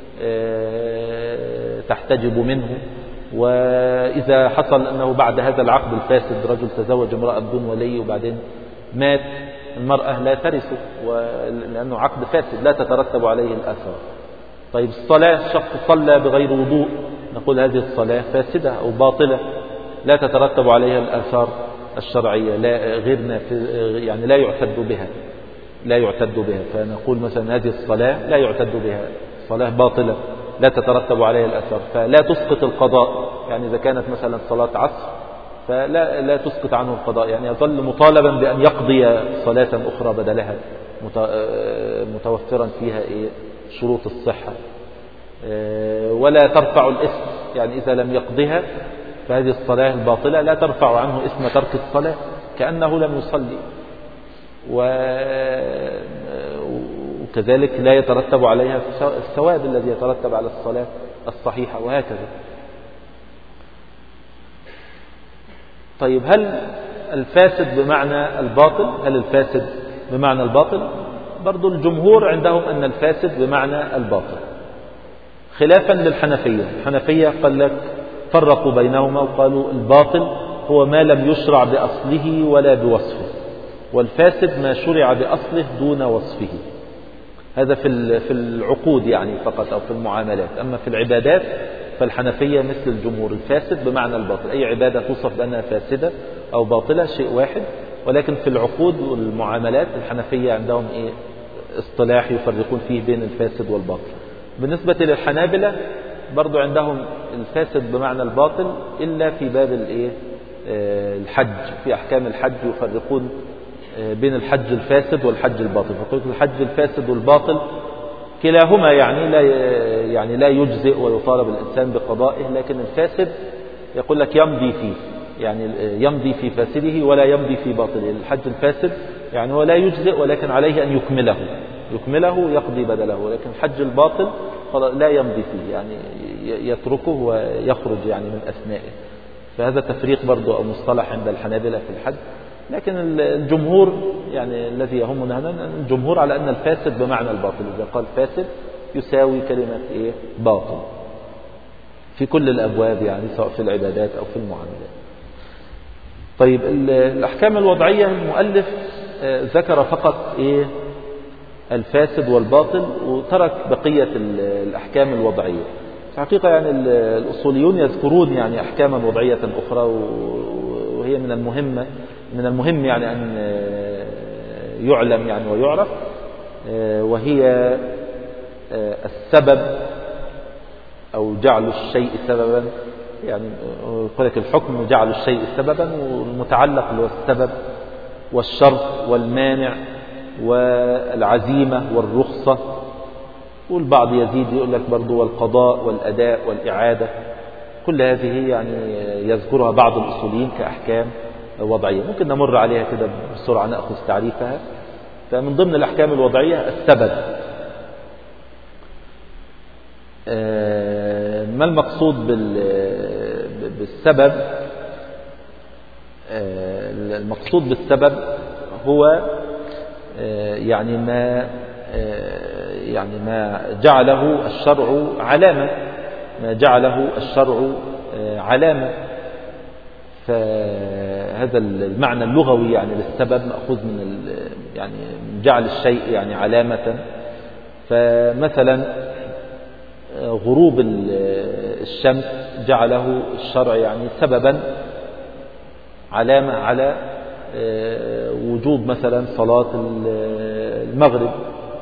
A: تحتجب منه. وإذا حصل أنه بعد هذا العقد الفاسد رجل تزوج امرأة بدون ولي وبعدين مات، المرأة لا ترثه، لأنه عقد فاسد لا تترتب عليه الآثار. طيب الصلاة، شخص صلى بغير وضوء، نقول هذه الصلاة فاسدة أو باطلة لا تترتب عليها الآثار الشرعية، لا غير يعني لا يعتد بها، فنقول مثلا هذه الصلاة لا يعتد بها، صلاة باطلة لا تترتب عليها الآثار، فلا تسقط القضاء. يعني إذا كانت مثلا صلاة عصر فلا تسقط عنه القضاء، يعني يظل مطالبا بأن يقضي صلاة أخرى بدلها متوفرا فيها شروط الصحة. ولا ترفع الإثم، يعني إذا لم يقضيها فهذه الصلاة الباطلة لا ترفع عنه إثم ترك الصلاة كأنه لم يصلي. وكذلك لا يترتب عليها الثواب الذي يترتب على الصلاة الصحيحة، وهكذا. طيب هل الفاسد بمعنى الباطل؟ هل الفاسد بمعنى الباطل؟ برضو الجمهور عندهم أن الفاسد بمعنى الباطل، خلافا للحنفية. الحنفية قال لك فرقوا بينهما وقالوا الباطل هو ما لم يشرع بأصله ولا بوصفه، والفاسد ما شرع بأصله دون وصفه. هذا في العقود يعني فقط أو في المعاملات. أما في العبادات فالحنفية مثل الجمهور، الفاسد بمعنى الباطل، أي عبادة توصف بأنها فاسدة أو باطلة شيء واحد. ولكن في العقود والمعاملات الحنفية عندهم اصطلاح يفرقون فيه بين الفاسد والباطل. بالنسبة للحنابلة برضو عندهم الفاسد بمعنى الباطل إلا في باب الحج، في أحكام الحج يفرقون بين الحج الفاسد والحج الباطل، فقلت الحج الفاسد والباطل كلاهما يعني لا يجزئ ويطالب الإنسان بقضائه، لكن الفاسد يقول لك يمضي فيه، يعني يمضي في فاسده ولا يمضي في باطله. الحج الفاسد يعني هو لا يجزئ ولكن عليه أن يكمله يقضي بدله، لكن الحج الباطل لا يمضي فيه، يعني يتركه ويخرج يعني من أثنائه. فهذا تفريق برضو أو مصطلح عند الحنابلة في الحج. لكن الجمهور يعني الذي يهمنا هنا الجمهور على أن الفاسد بمعنى الباطل، إذا قال فاسد يساوي كلمة باطل في كل الأبواب، يعني سواء في العبادات أو في المعاملات. طيب الأحكام الوضعية المؤلف ذكر فقط الفاسد والباطل وترك بقية الأحكام الوضعية. في الحقيقة يعني الأصوليون يذكرون يعني أحكاما وضعية أخرى، وهي من المهم يعني أن يعلم يعني ويعرف، وهي السبب أو جعل الشيء سببا. يعني يقول لك الحكم جعل الشيء سببا، والمتعلق اللي هو السبب والشرط والمانع والعزيمة والرخصة، والبعض يزيد يقول لك برضو والقضاء والأداء والإعادة. كل هذه يعني يذكرها بعض الأصوليين كأحكام وضعية، ممكن نمر عليها كده بسرعة نأخذ تعريفها. فمن ضمن الأحكام الوضعية السبب. ما المقصود بالسبب؟ المقصود بالسبب هو يعني ما جعله الشرع علامة، ما جعله الشرع علامة. فهذا المعنى اللغوي يعني للسبب مأخوذ من يعني من جعل الشيء يعني علامة. فمثلا غروب الشمس جعله الشرع يعني سببا علامة على وجوب مثلا صلاة المغرب.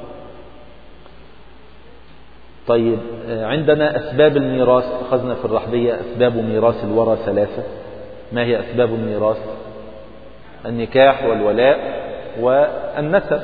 A: طيب عندنا أسباب الميراث، أخذنا في الرحبية أسباب ميراث الورى ثلاثة. ما هي أسباب الميراث؟ النكاح والولاء والنسب.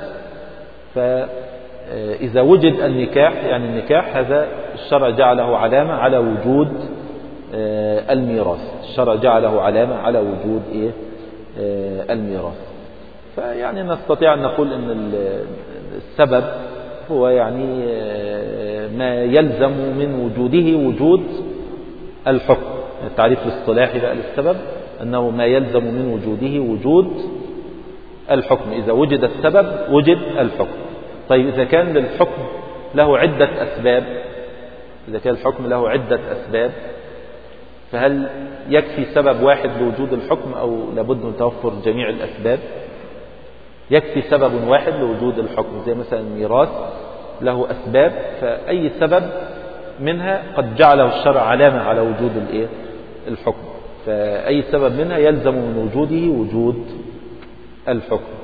A: فإذا وجد النكاح، يعني النكاح هذا الشرع جعله علامة على وجود الميراث، الشرع جعله علامة على وجود الميراث. فيعني نستطيع أن نقول أن السبب هو يعني ما يلزم من وجوده وجود الحكم. التعريف الاصطلاحي بقى للسبب أنه ما يلزم من وجوده وجود الحكم. إذا وجد السبب وجد الحكم. طيب إذا كان للحكم له عدة أسباب، إذا كان الحكم له عدة أسباب، فهل يكفي سبب واحد لوجود الحكم أو لابد من توفر جميع الأسباب؟ يكفي سبب واحد لوجود الحكم، زي مثلا الميراث له أسباب، فأي سبب منها قد جعله الشرع علامة على وجود الحكم، فأي سبب منها يلزم من وجوده وجود الحكم.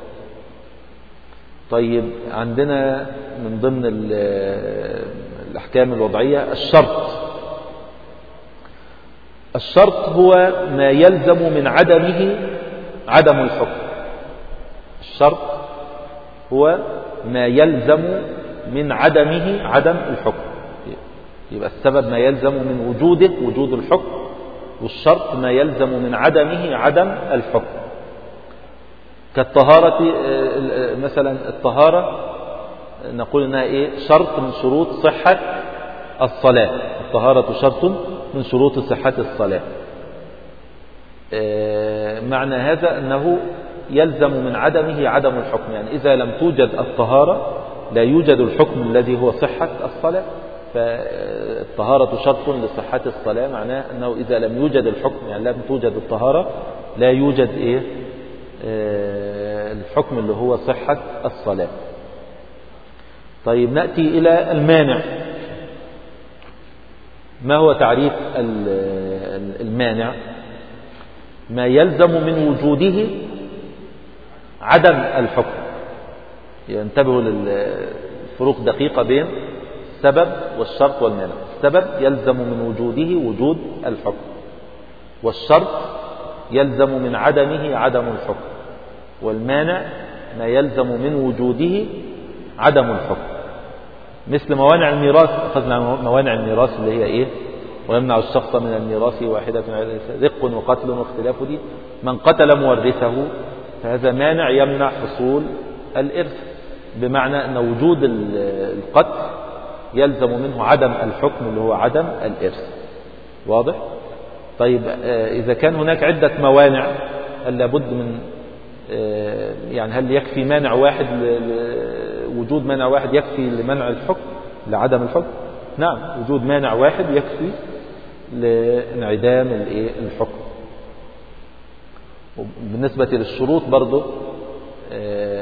A: طيب عندنا من ضمن الأحكام الوضعية الشرط. الشرط هو ما يلزم من عدمه عدم الحكم. الشرط هو ما يلزم من عدمه عدم الحكم. يبقى السبب ما يلزم من وجوده وجود الحكم، والشرط ما يلزم من عدمه عدم الحكم. كالطهارة مثلا، الطهارة نقول انها شرط من شروط صحة الصلاة. الطهارة شرط من شروط صحة الصلاة. معنى هذا أنه يلزم من عدمه عدم الحكم، يعني إذا لم توجد الطهارة لا يوجد الحكم الذي هو صحة الصلاة. فالطهارة شرط لصحة الصلاة، معناه أنه إذا لم يوجد الحكم، يعني لم توجد الطهارة، لا يوجد الحكم اللي هو صحة الصلاة. طيب نأتي إلى المانع. ما هو تعريف المانع؟ ما يلزم من وجوده عدم الحكم. ينتبهوا للفروق دقيقة بين السبب والشرط والمانع. السبب يلزم من وجوده وجود الحكم، والشرط يلزم من عدمه عدم الحكم، والمانع ما يلزم من وجوده عدم الحكم. مثل موانع الميراث، أخذنا موانع الميراث اللي هي ويمنع الشخص من الميراث واحدة رق وقتل واختلاف دين. من قتل مورثه فهذا مانع يمنع حصول الإرث، بمعنى أن وجود القتل يلزم منه عدم الحكم اللي هو عدم الإرث. واضح؟ طيب إذا كان هناك عدة موانع، هل لابد من يعني هل يكفي مانع واحد، وجود مانع واحد يكفي لمنع الحكم لعدم الحكم؟ نعم، وجود مانع واحد يكفي لانعدام الحكم. بالنسبة للشروط برضو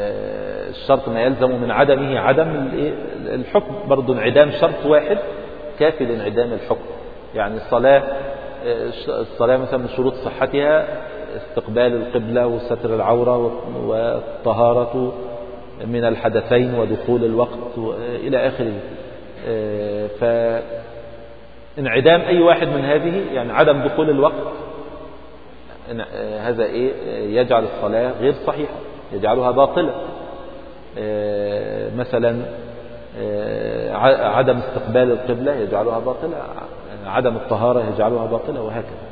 A: الشرط ما يلزم من عدمه عدم الحكم، برضو انعدام شرط واحد كافي لانعدام الحكم. يعني الصلاة مثلا من شروط صحتها استقبال القبلة وستر العورة والطهارة من الحدثين ودخول الوقت إلى آخره. فانعدام أي واحد من هذه، يعني عدم دخول الوقت، هذا يجعل الصلاة غير صحيحة، يجعلها باطلة. مثلا عدم استقبال القبلة يجعلها باطلة، عدم الطهارة يجعلها باطلة، وهكذا.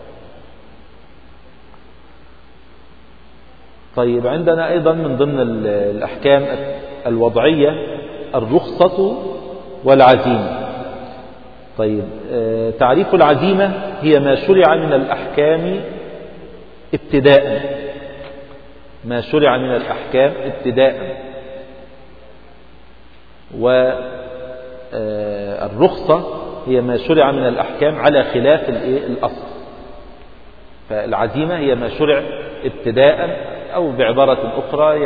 A: طيب عندنا أيضا من ضمن الأحكام الوضعية الرخصة والعزيمة. طيب تعريف العزيمة هي ما شرع من الأحكام ابتداء، ما شرع من الأحكام ابتداء. والرخصة هي ما شرع من الأحكام على خلاف الأصل. فالعزيمة هي ما شرع ابتداء، أو بعبارة أخرى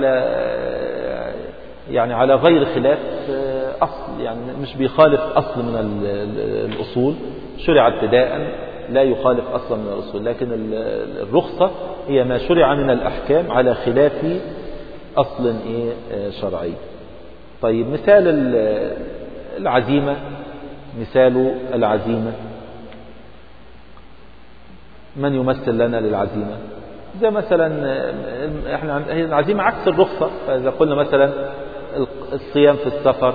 A: يعني على غير خلاف أصل، يعني مش بيخالف أصل من الأصول، شرع ابتداء لا يخالف أصلا من الأصول. لكن الرخصة هي ما شرع من الأحكام على خلاف أصل شرعي. طيب مثال العزيمة، مثال العزيمة، من يمثل لنا للعزيمة؟ زي مثلا احنا العزيمة عكس الرخصة. فإذا قلنا مثلا الصيام في السفر،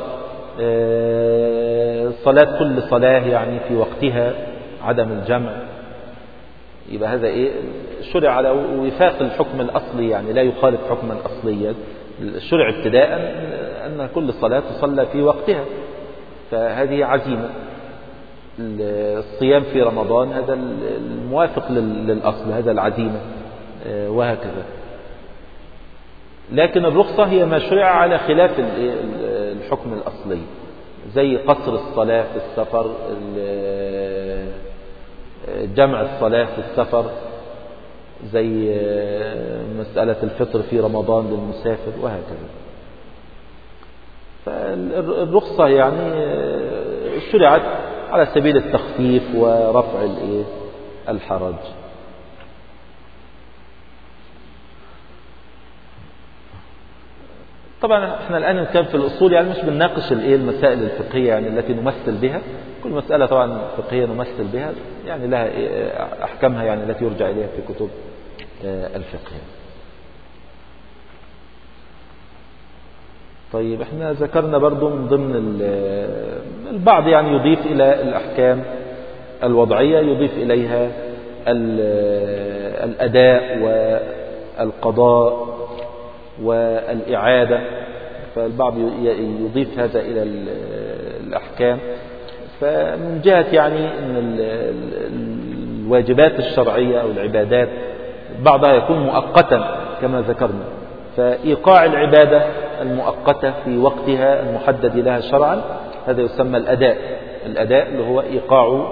A: صلاة كل صلاة يعني في وقتها، عدم الجمع، يبقى هذا شرع على وفاق الحكم الأصلي، يعني لا يخالف حكما أصليا. الشرع ابتداء أن كل صلاة تصلى في وقتها، فهذه عزيمة. الصيام في رمضان هذا الموافق للأصل، هذا العزيمة، وهكذا. لكن الرخصة هي ما شرع على خلاف الحكم الأصلي، زي قصر الصلاة في السفر، جمع الصلاة في السفر، زي مسألة الفطر في رمضان للمسافر، وهكذا. فالرخصة يعني شرعت على سبيل التخفيف ورفع الحرج. طبعا احنا الآن نتكلم في الأصول، يعني مش بنناقش المسائل الفقهية يعني التي نمثل بها. كل مسألة طبعا فقهية نمثل بها يعني لها أحكامها يعني التي يرجع إليها في كتب الفقه. طيب احنا ذكرنا برضو من ضمن البعض يعني يضيف إلى الأحكام الوضعية، يضيف إليها الأداء والقضاء والإعادة. فالبعض يضيف هذا إلى الأحكام. فمن جهة يعني أن الواجبات الشرعية أو العبادات بعضها يكون مؤقتا كما ذكرنا، فإيقاع العبادة المؤقتة في وقتها المحدد لها شرعا هذا يسمى الأداء. الأداء اللي هو إيقاع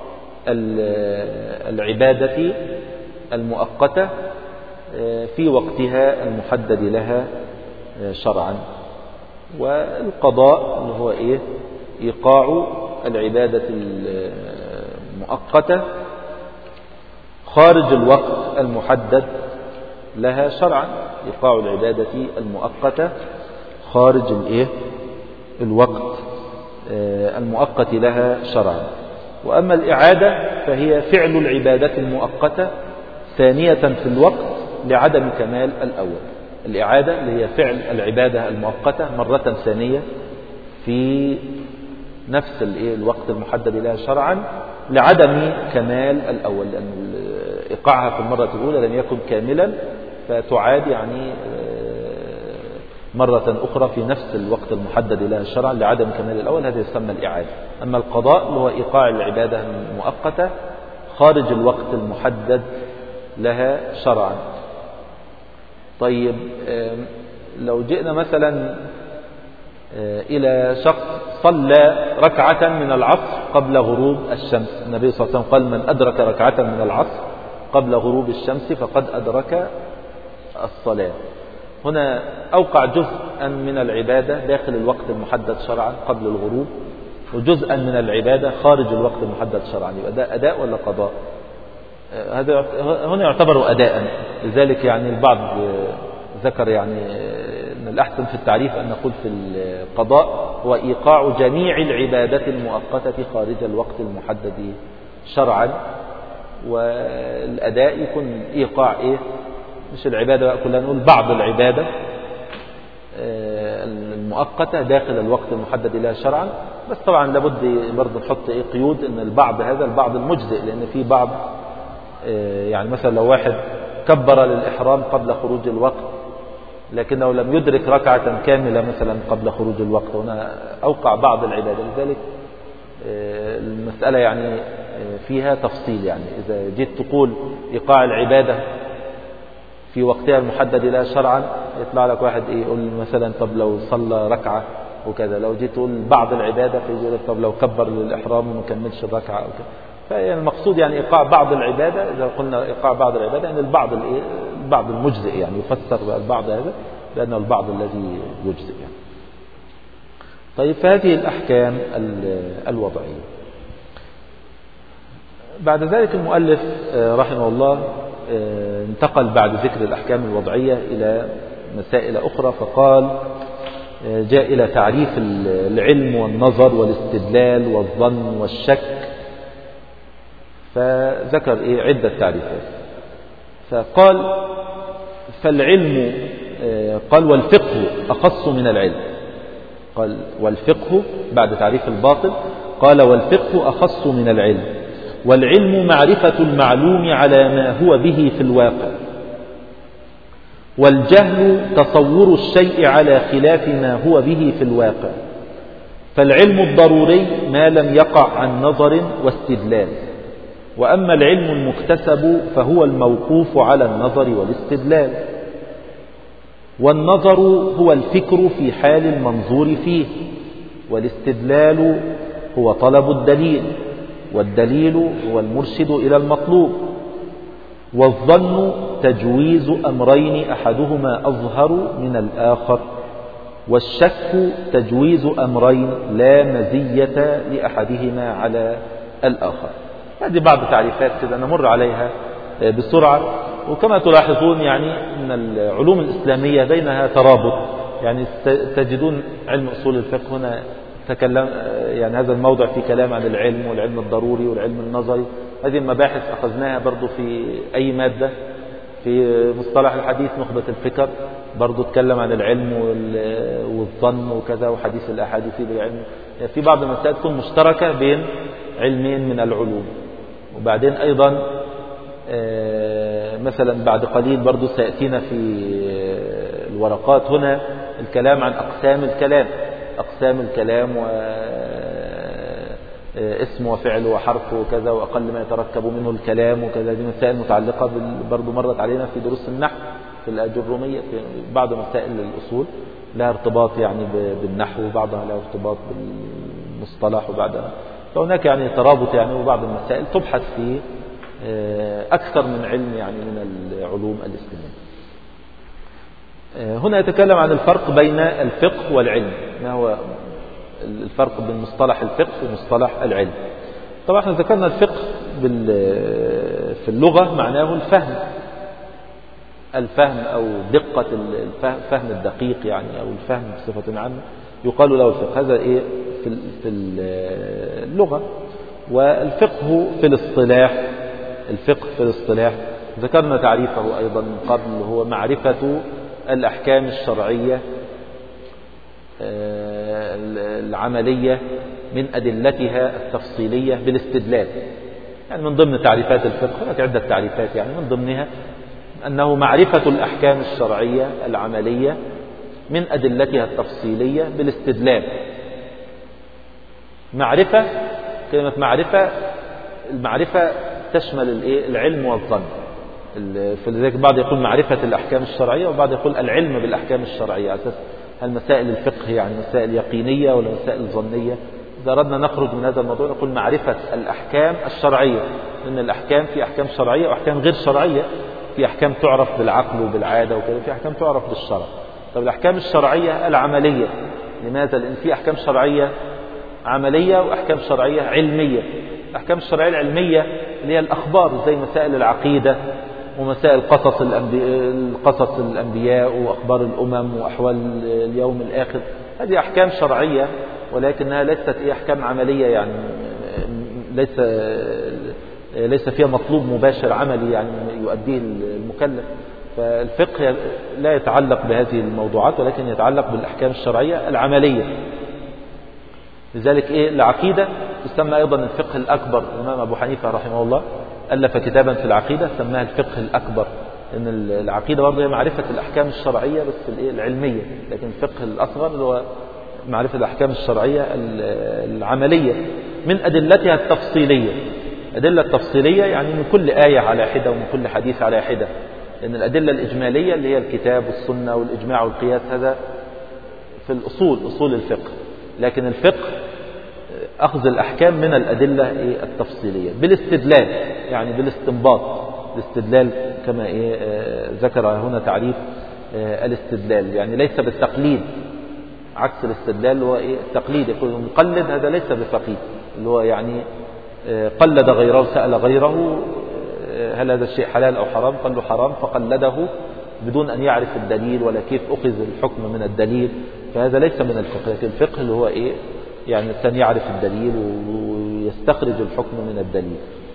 A: العبادة المؤقتة في وقتها المحدد لها شرعا. والقضاء اللي هو إيقاع العبادة المؤقتة خارج الوقت المحدد لها شرعا، إيقاع العبادة المؤقتة خارج الوقت المؤقت لها شرعا. وأما الإعادة فهي فعل العبادة المؤقتة ثانية في الوقت لعدم كمال الأول. الإعادة اللي هي فعل العبادة المؤقتة مرة ثانية في نفس الوقت المحدد لها شرعا لعدم كمال الأول، لأن إيقاعها في المرة الأولى لم يكن كاملا، فتعاد يعني مرة أخرى في نفس الوقت المحدد لها شرعا لعدم كمال الأول، هذا يسمى الإعادة. أما القضاء اللي هو إيقاع العبادة المؤقتة خارج الوقت المحدد لها شرعا. طيب لو جئنا مثلا إلى شخص صلى ركعة من العصر قبل غروب الشمس، النبي صلى الله عليه وسلم قال من أدرك ركعة من العصر قبل غروب الشمس فقد أدرك الصلاة. هنا أوقع جزءا من العبادة داخل الوقت المحدد شرعا قبل الغروب، وجزءا من العبادة خارج الوقت المحدد شرعا، يبقى ده أداء ولا قضاء؟ هذا هنا يعتبر أداء. لذلك يعني البعض ذكر يعني أن الأحسن في التعريف أن نقول في القضاء هو إيقاع جميع العبادات المؤقتة خارج الوقت المحدد شرعا، والأداء يكون إيقاع إيه؟ مش العبادة بقى كلها، نقول بعض العبادة المؤقتة داخل الوقت المحدد لها شرعا. بس طبعا لابد برضه نحط إيه قيود، أن البعض هذا البعض المجزئ، لأن في بعض يعني مثلا لو واحد كبر للإحرام قبل خروج الوقت لكنه لم يدرك ركعة كاملة مثلا قبل خروج الوقت، هنا أوقع بعض العبادة. لذلك المسألة يعني فيها تفصيل، يعني إذا جيت تقول إيقاع العبادة في وقتها المحدد لها شرعا يطلع لك واحد يقول مثلا طب لو صلى ركعة وكذا. لو جيت تقول بعض العبادة فيقول طب لو كبر للإحرام وما كملش الركعة أو كذا. فيعني المقصود يعني إيقاع بعض العبادة. إذا قلنا إيقاع بعض العبادة يعني البعض المجزئ، يعني يفسر البعض هذا لأنه البعض الذي يجزئ يعني. طيب فهذه الأحكام الوضعية. بعد ذلك المؤلف رحمه الله انتقل بعد ذكر الأحكام الوضعية إلى مسائل أخرى، فقال جاء إلى تعريف العلم والنظر والاستدلال والظن والشك، فذكر عدة تعريفات. فقال فالعلم، قال والفقه أخص من العلم. قال والفقه بعد تعريف الباطل قال والفقه أخص من العلم، والعلم معرفة المعلوم على ما هو به في الواقع، والجهل تصور الشيء على خلاف ما هو به في الواقع. فالعلم الضروري ما لم يقع عن نظر واستدلال، وأما العلم المكتسب فهو الموقوف على النظر والاستدلال. والنظر هو الفكر في حال المنظور فيه، والاستدلال هو طلب الدليل، والدليل هو المرشد إلى المطلوب. والظن تجويز أمرين أحدهما أظهر من الآخر، والشك تجويز أمرين لا مزية لأحدهما على الآخر. هذه بعض تعريفات كده نمر عليها بسرعة. وكما تلاحظون يعني أن العلوم الإسلامية بينها ترابط، يعني تجدون علم أصول الفقه هنا تكلم، يعني هذا الموضع في كلام عن العلم والعلم الضروري والعلم النظري. هذه المباحث أخذناها برضو في أي مادة. في مصطلح الحديث نخبة الفكر برضو تكلم عن العلم والظن وكذا، وحديث الأحاديث بالعلم. يعني في بعض المسائل تكون مشتركة بين علمين من العلوم. وبعدين أيضا مثلا بعد قليل برضو سيأتينا في الورقات هنا الكلام عن أقسام الكلام، أقسام الكلام واسم وفعل وحرف وكذا، وأقل ما يتركب منه الكلام وكذا. دي مسائل متعلقة برضو مرت علينا في دروس النحو في الأجرومية، في بعض مسائل الأصول لها ارتباط يعني بالنحو، وبعضها لها ارتباط بالمصطلح، وبعدها فهناك يعني ترابط يعني. وبعض المسائل تبحث في أكثر من علم يعني من العلوم الإسلامية. هنا يتكلم عن الفرق بين الفقه والعلم. ما هو الفرق بين مصطلح الفقه ومصطلح العلم؟ طبعا احنا ذكرنا الفقه في اللغة معناه الفهم أو دقة الفهم الدقيق يعني، أو الفهم بصفة عامة يقال له الفقه. هذا في اللغة. والفقه في الاصطلاح، الفقه في الاصطلاح ذكرنا تعريفه أيضا من قبل، هو معرفة الأحكام الشرعية العملية من أدلتها التفصيلية بالاستدلال. يعني من ضمن تعريفات الفقه هناك عدة تعريفات، يعني من ضمنها أنه معرفة الأحكام الشرعية العملية من أدلتها التفصيلية بالاستدلال. معرفة، كلمة معرفة، المعرفة تشمل العلم والظن. فلذلك بعض يقول معرفة الأحكام الشرعية، وبعض يقول العلم بالأحكام الشرعية، على أساس هل مسائل الفقه يعني مسائل يقينية ولا مسائل ظنية. إذا أردنا نخرج من هذا الموضوع نقول معرفة الأحكام الشرعية، لأن الأحكام في أحكام شرعية وأحكام غير شرعية. في أحكام تعرف بالعقل وبالعادة وكذا، في أحكام تعرف بالشرع. طب الأحكام الشرعية العملية، لماذا؟ لأن في أحكام شرعية عملية وأحكام شرعية علمية. الأحكام الشرعية العلمية اللي هي الأخبار زي مسائل العقيدة ومسائل قصص الأنبياء وأخبار الأمم وأحوال اليوم الآخر. هذه أحكام شرعية ولكنها ليست أحكام عملية، يعني ليس فيها مطلوب مباشر عملي يعني يؤديه المكلف. فالفقه لا يتعلق بهذه الموضوعات ولكن يتعلق بالأحكام الشرعية العملية. لذلك العقيدة تسمى أيضا الفقه الأكبر. الإمام أبو حنيفة رحمه الله ألف كتابا في العقيدة سماها الفقه الأكبر، إن العقيدة برضه هي معرفة الأحكام الشرعية بس العلمية، لكن الفقه الأصغر هو معرفة الأحكام الشرعية العملية من أدلتها التفصيلية. أدلة التفصيلية يعني من كل آية على حدة ومن كل حديث على حدة، لأن الأدلة الإجمالية اللي هي الكتاب والسنة والإجماع والقياس هذا في أصول الفقه، لكن الفقه أخذ الأحكام من الأدلة التفصيلية بالاستدلال، يعني بالاستنباط. الاستدلال كما ذكر هنا تعريف الاستدلال، يعني ليس بالتقليد، عكس الاستدلال اللي هو التقليد، يقول المقلد هذا ليس بفقيه، اللي هو يعني قلد غيره، سأل غيره هل هذا الشيء حلال أو حرام، قال له حرام فقلده بدون أن يعرف الدليل ولا كيف أخذ الحكم من الدليل، فهذا ليس من الفقه. لكن الفقه اللي هو يعني الإنسان يعرف الدليل ويستخرج الحكم من الدليل.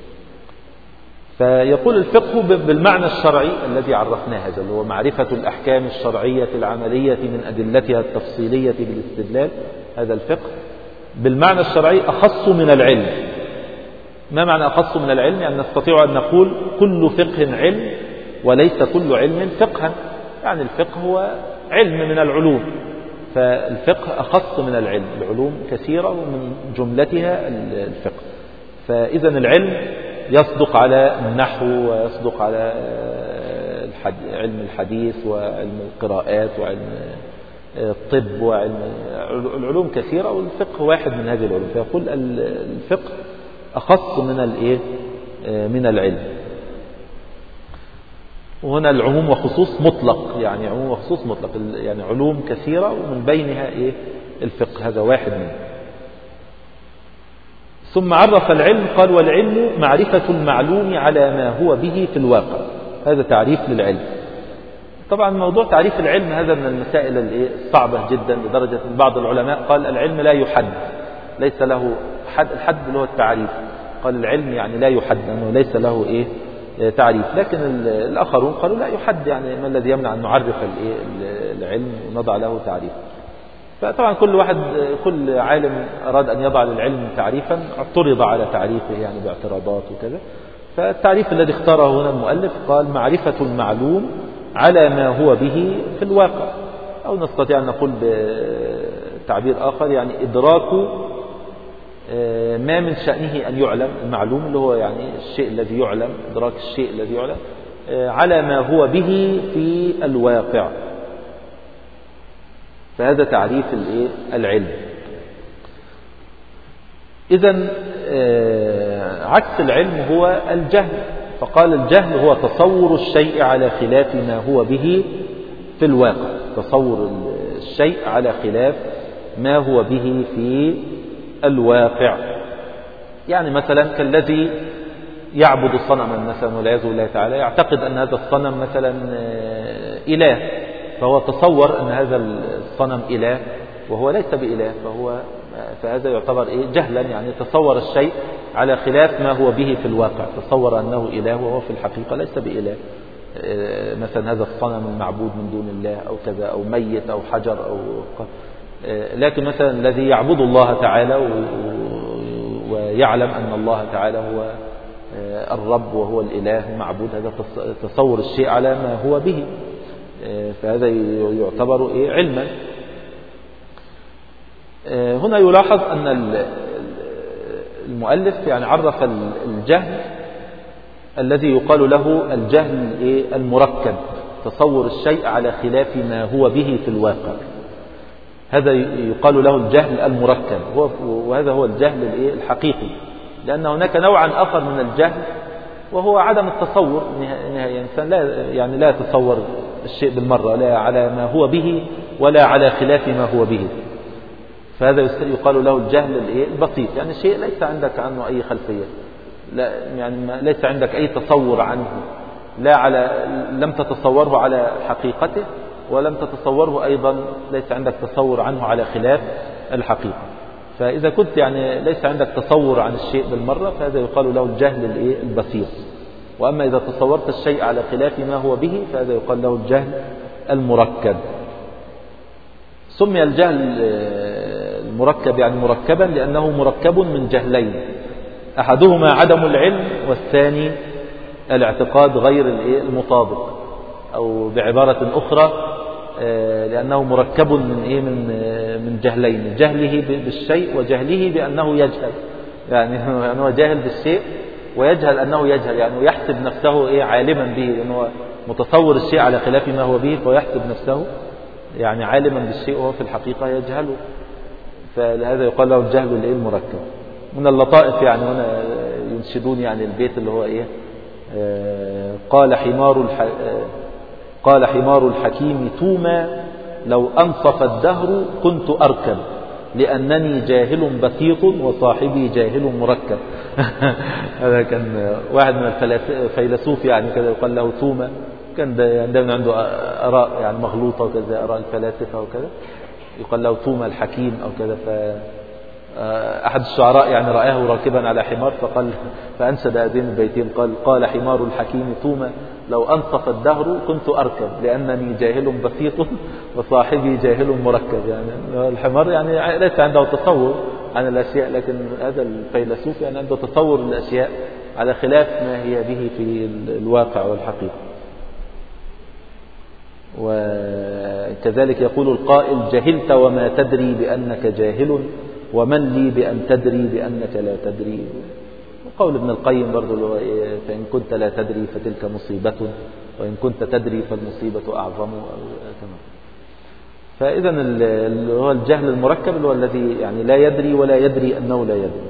A: فيقول الفقه بالمعنى الشرعي الذي عرفناه هذا، اللي هو معرفة الأحكام الشرعية العملية من أدلتها التفصيلية بالاستدلال، هذا الفقه بالمعنى الشرعي أخص من العلم. ما معنى أخص من العلم؟ يعني نستطيع أن نقول كل فقه علم وليس كل علم فقها، يعني الفقه هو علم من العلوم، فالفقه أخص من العلم. العلوم كثيرة ومن جملتها الفقه. فإذا العلم يصدق على النحو ويصدق على علم الحديث وعلم القراءات وعلم الطب وعلم العلوم كثيرة، والفقه واحد من هذه العلوم. فيقول الفقه أخص من العلم. وهنا العموم وخصوص مطلق، يعني عموم وخصوص مطلق، يعني علوم كثيرة ومن بينها الفقه، هذا واحد منه. ثم عرف العلم قال والعلم معرفة المعلوم على ما هو به في الواقع. هذا تعريف للعلم. طبعا موضوع تعريف العلم هذا من المسائل الصعبة جدا، لدرجة أن بعض العلماء قال العلم لا يحد، ليس له حد. الحد اللي هو التعريف، قال العلم يعني لا يحد لأنه ليس له تعريف. لكن الآخرون قالوا لا يحد، يعني ما الذي يمنع أن نعرف العلم ونضع له تعريف. فطبعا كل عالم أراد أن يضع للعلم تعريفا اعترض على تعريفه يعني باعتراضات وكذا. فالتعريف الذي اختاره هنا المؤلف قال معرفة المعلوم على ما هو به في الواقع، أو نستطيع أن نقول بتعبير آخر يعني إدراك ما من شأنه أن يعلم. المعلوم اللي هو يعني الشيء الذي يعلم، إدراك الشيء الذي يعلم على ما هو به في الواقع. فهذا تعريف العلم. إذن عكس العلم هو الجهل، فقال الجهل هو تصور الشيء على خلاف ما هو به في الواقع. تصور الشيء على خلاف ما هو به في الواقع. يعني مثلا كالذي يعبد صنما مثلا والعياذ بالله تعالى، يعتقد أن هذا الصنم مثلا إله، فهو تصور أن هذا الصنم إله وهو ليس بإله، فهذا يعتبر جهلا، يعني تصور الشيء على خلاف ما هو به في الواقع، تصور أنه إله وهو في الحقيقة ليس بإله. مثلا هذا الصنم المعبود من دون الله أو كذا، أو ميت أو حجر أو لكن مثلا الذي يعبد الله تعالى ويعلم أن الله تعالى هو الرب وهو الإله المعبود، هذا تصور الشيء على ما هو به، فهذا يعتبر علما. هنا يلاحظ أن المؤلف يعني عرف الجهل الذي يقال له الجهل المركب، تصور الشيء على خلاف ما هو به في الواقع، هذا يقال له الجهل المركب، وهذا هو الجهل الحقيقي. لأن هناك نوعا آخر من الجهل وهو عدم التصور نهائيا. الإنسان لا يتصور الشيء بالمرة، لا على ما هو به ولا على خلاف ما هو به. فهذا يقال له الجهل البسيط، يعني شيء ليس عندك عنه أي خلفية، لا يعني ليس عندك أي تصور عنه، لم تتصوره على حقيقته، ولم تتصوره أيضا ليس عندك تصور عنه على خلاف الحقيقة. فإذا كنت يعني ليس عندك تصور عن الشيء بالمرة فهذا يقال له الجهل البسيط. وأما إذا تصورت الشيء على خلاف ما هو به فهذا يقال له الجهل المركب. سمي الجهل المركب يعني مركبا لأنه مركب من جهلين، أحدهما عدم العلم والثاني الاعتقاد غير المطابق، أو بعبارة أخرى لأنه مركب من جهلين، جهله بالشيء وجهله بأنه يجهل، يعني هو جاهل بالشيء ويجهل أنه يجهل، يعني يحسب نفسه عالما به، لأنه متصور الشيء على خلاف ما هو به فيحسب نفسه يعني عالما بالشيء وهو في الحقيقة يجهله. فلهذا يقال له الجهل المركب. من اللطائف يعني هنا ينشدون يعني البيت اللي هو قال حمار الحكيم توما لو أنصف الدهر كنت أركب لأنني جاهل بسيط وصاحبي جاهل مركب. هذا كان واحد من الفيلسوف يعني كذا يقال له توما، كان دائما عنده آراء يعني مغلوطة وكذا، آراء الفلاسفة وكذا، يقال له توما الحكيم أو كذا. أحد الشعراء يعني رآه راكبا على حمار فأنشد هذين البيتين، قال حمار الحكيم توما لو أنصف الدهر كنت أركب لأنني جاهل بسيط وصاحبي جاهل مركب. يعني الحمار يعني ليس عنده تصور عن الأشياء، لكن هذا الفيلسوف يعني عنده تصور الأشياء على خلاف ما هي به في الواقع والحقيقة. وكذلك يقول القائل جهلت وما تدري بأنك جاهل ومن لي بأن تدري بأنك لا تدري. وقول ابن القيم برضو اللي هو فإن كنت لا تدري فتلك مصيبة وإن كنت تدري فالمصيبة أعظم. فإذا اللي هو الجهل المركب اللي هو الذي يعني لا يدري ولا يدري أنه لا يدري.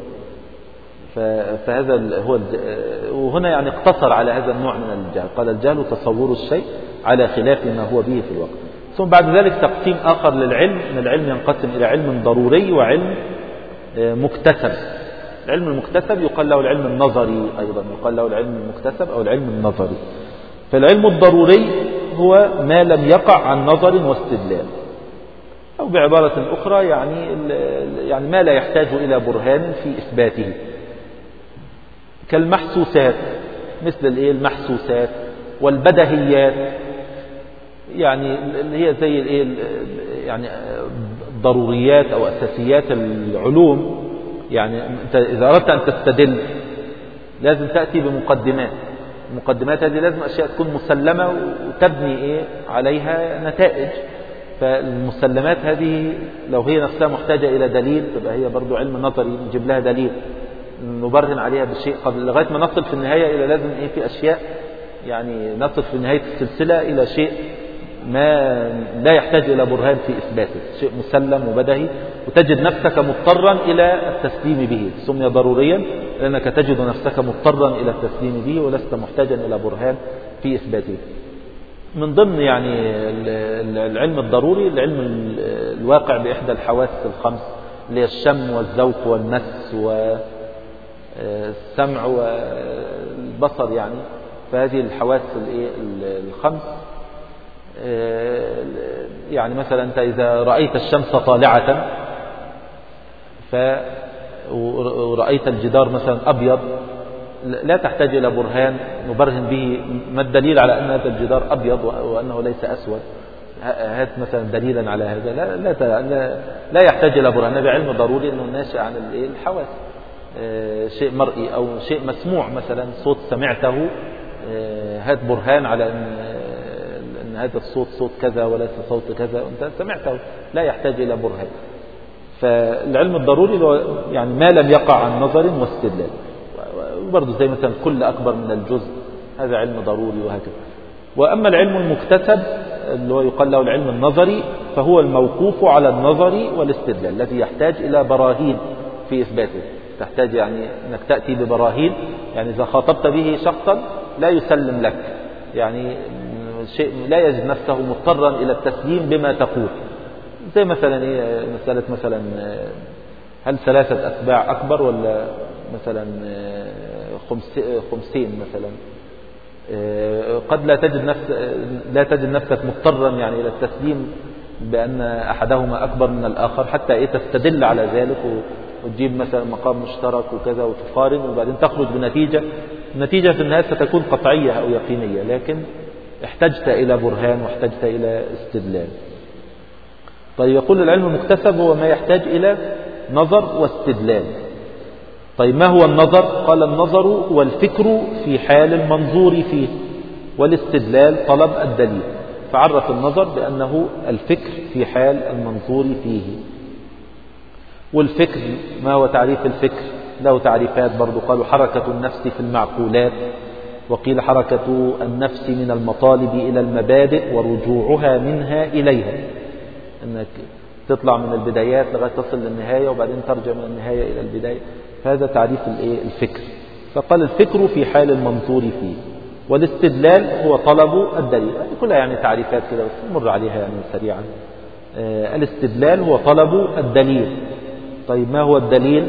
A: فهذا هو وهنا يعني اقتصر على هذا النوع من الجهل، قال الجهل تصور الشيء على خلاف ما هو به في الوقت. ثم بعد ذلك تقسيم آخر للعلم، أن العلم ينقسم إلى علم ضروري وعلم مكتسب. العلم المكتسب يقال له العلم النظري، أيضا يقال له العلم المكتسب أو العلم النظري. فالعلم الضروري هو ما لم يقع عن نظر واستدلال، أو بعبارة أخرى يعني ما لا يحتاج إلى برهان في إثباته، كالمحسوسات، مثل المحسوسات والبدهيات، يعني اللي هي زي يعني ضروريات أو أساسيات العلوم. يعني أنت إذا أردت أن تستدل لازم تأتي بمقدمات، المقدمات هذه لازم أشياء تكون مسلمة وتبني عليها نتائج. فالمسلمات هذه لو هي نفسها محتاجة إلى دليل تبقى هي برضو علم نظري، نجيب لها دليل نبرهن عليها بالشيء قبل لغاية ما نصل في النهاية إلى لازم في أشياء يعني نصل في نهاية السلسلة إلى شيء ما لا يحتاج إلى برهان في إثباته، شيء مسلم وبدهي، وتجد نفسك مضطرا إلى التسليم به. سمي ضروريا لأنك تجد نفسك مضطرا إلى التسليم به ولست محتاجا إلى برهان في إثباته. من ضمن يعني العلم الضروري العلم الواقع بإحدى الحواس الخمس، اللي هي الشم والذوق والمس والسمع والبصر. يعني فهذه الحواس الخمس، يعني مثلا أنت إذا رأيت الشمس طالعة ورأيت الجدار مثلا أبيض، لا تحتاج إلى برهان نبرهن به ما الدليل على أن هذا الجدار أبيض وأنه ليس أسود، هات مثلا دليلا على هذا. لا يحتاج إلى برهان. هذا علم ضروري أنه ناشئ عن الحواس، شيء مرئي أو شيء مسموع، مثلا صوت سمعته، هات برهان على أن هذا الصوت صوت كذا وليس صوت كذا، أنت سمعته، لا يحتاج إلى برهان. فالعلم الضروري يعني ما لم يقع عن نظر واستدلال. وبرضه زي مثلا كل أكبر من الجزء، هذا علم ضروري وهكذا. وأما العلم المكتسب اللي هو يقال له العلم النظري، فهو الموقوف على النظر والاستدلال الذي يحتاج إلى براهين في إثباته. تحتاج يعني أنك تأتي ببراهين، يعني إذا خاطبت به شخصا لا يسلم لك، يعني شيء لا يجد نفسه مضطرا إلى التسليم بما تقول، زي مثلا مسألة مثلا هل 3 أتباع أكبر ولا مثلا 50 مثلا. قد لا تجد نفسك مضطرا يعني إلى التسليم بأن أحدهما أكبر من الآخر حتى تستدل على ذلك وتجيب مثلا مقام مشترك وكذا وتقارن وبعدين تخرج بنتيجة. النتيجة في النهاية ستكون قطعية أو يقينية، لكن احتجت إلى برهان واحتجت إلى استدلال. طيب يقول العلم المكتسب هو ما يحتاج إلى نظر واستدلال. طيب ما هو النظر؟ قال النظر هو الفكر في حال المنظور فيه، والاستدلال طلب الدليل. فعرف النظر بأنه الفكر في حال المنظور فيه. والفكر ما هو تعريف الفكر؟ له تعريفات برضو، قالوا حركة النفس في المعقولات، وقيل حركة النفس من المطالب إلى المبادئ ورجوعها منها إليها، أنك تطلع من البدايات لغاية تصل للنهاية وبعدين ترجع من النهاية إلى البداية. فهذا تعريف الفكر. فقال الفكر في حال المنظور فيه، والاستدلال هو طلب الدليل. كلها يعني تعريفات كده بس نمر عليها يعني سريعا. الاستدلال هو طلب الدليل. طيب ما هو الدليل؟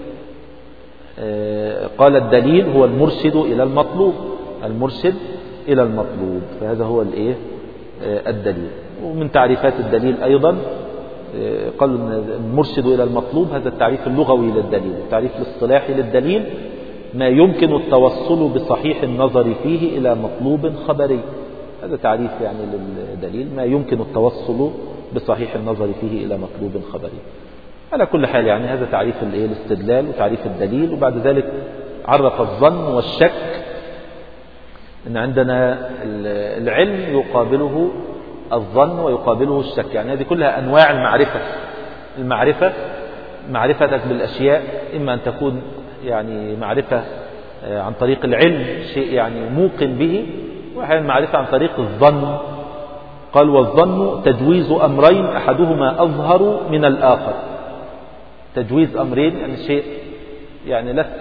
A: قال الدليل هو المرشد إلى المطلوب، المرشد إلى المطلوب. فهذا هو الدليل. ومن تعريفات الدليل أيضا قال المرشد إلى المطلوب، هذا التعريف اللغوي للدليل. التعريف الاصطلاحي للدليل ما يمكن التوصل بصحيح النظر فيه إلى مطلوب خبري. هذا تعريف يعني للدليل، ما يمكن التوصل بصحيح النظر فيه إلى مطلوب خبري. على كل حال يعني هذا تعريف الاستدلال وتعريف الدليل. وبعد ذلك عرف الظن والشك، إن عندنا العلم يقابله الظن ويقابله الشك. يعني هذه كلها أنواع المعرفة. المعرفة معرفتك بالأشياء إما أن تكون يعني معرفة عن طريق العلم، شيء يعني موقن به، وأحيانا معرفة عن طريق الظن. قال والظن تجويز أمرين أحدهما أظهر من الآخر. تجويز أمرين يعني شيء يعني لست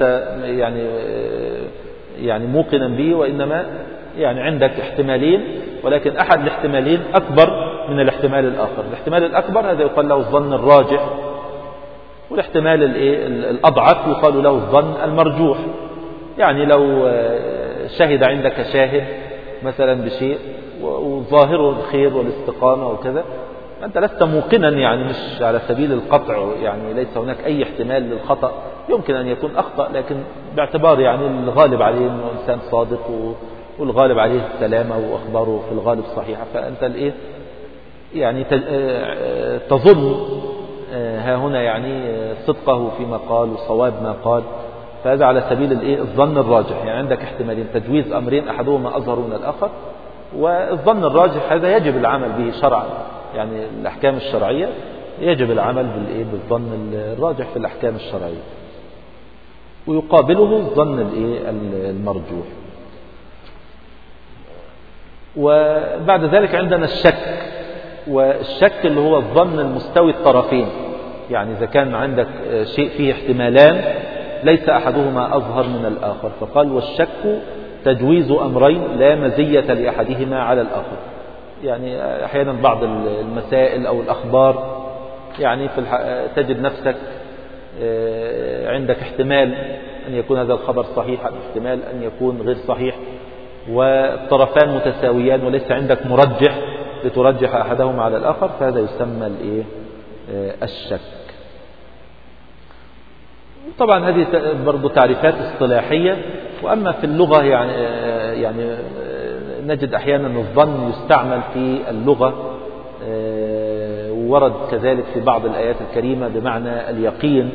A: يعني موقنا به، وإنما يعني عندك احتمالين، ولكن أحد الاحتمالين أكبر من الاحتمال الآخر. الاحتمال الأكبر هذا يقال له الظن الراجح، والاحتمال الأضعف يقال له الظن المرجوح. يعني لو شهد عندك شاهد مثلا بشيء وظاهره الخير والاستقامة وكذا، أنت لست موقنا يعني مش على سبيل القطع، يعني ليس هناك أي احتمال للخطأ. يمكن أن يكون أخطأ، لكن باعتبار يعني الغالب عليه أنه إنسان صادق والغالب عليه السلامة وأخباره في الغالب صحيحة، فأنت يعني تظن ها هنا يعني صدقه فيما قال وصواب ما قال. فهذا على سبيل الظن الراجح. يعني عندك احتمالين، تجويز أمرين أحدهما أظهر من الآخر. والظن الراجح هذا يجب العمل به شرعا، يعني الأحكام الشرعية يجب العمل بالظن الراجح في الأحكام الشرعية، ويقابله الظن المرجوح. وبعد ذلك عندنا الشك. والشك اللي هو الظن المستوي الطرفين، يعني إذا كان عندك شيء فيه احتمالان ليس أحدهما أظهر من الآخر. فقال والشك تجويز أمرين لا مزية لأحدهما على الآخر. يعني أحيانا بعض المسائل أو الأخبار يعني تجد نفسك عندك احتمال أن يكون هذا الخبر صحيح، احتمال أن يكون غير صحيح، والطرفان متساويان وليس عندك مرجح لترجح أحدهما على الآخر، فهذا يسمى الشك. طبعا هذه برضو تعريفات اصطلاحية. وأما في اللغة يعني نجد أحيانا الظن يستعمل في اللغة، وورد كذلك في بعض الآيات الكريمة بمعنى اليقين،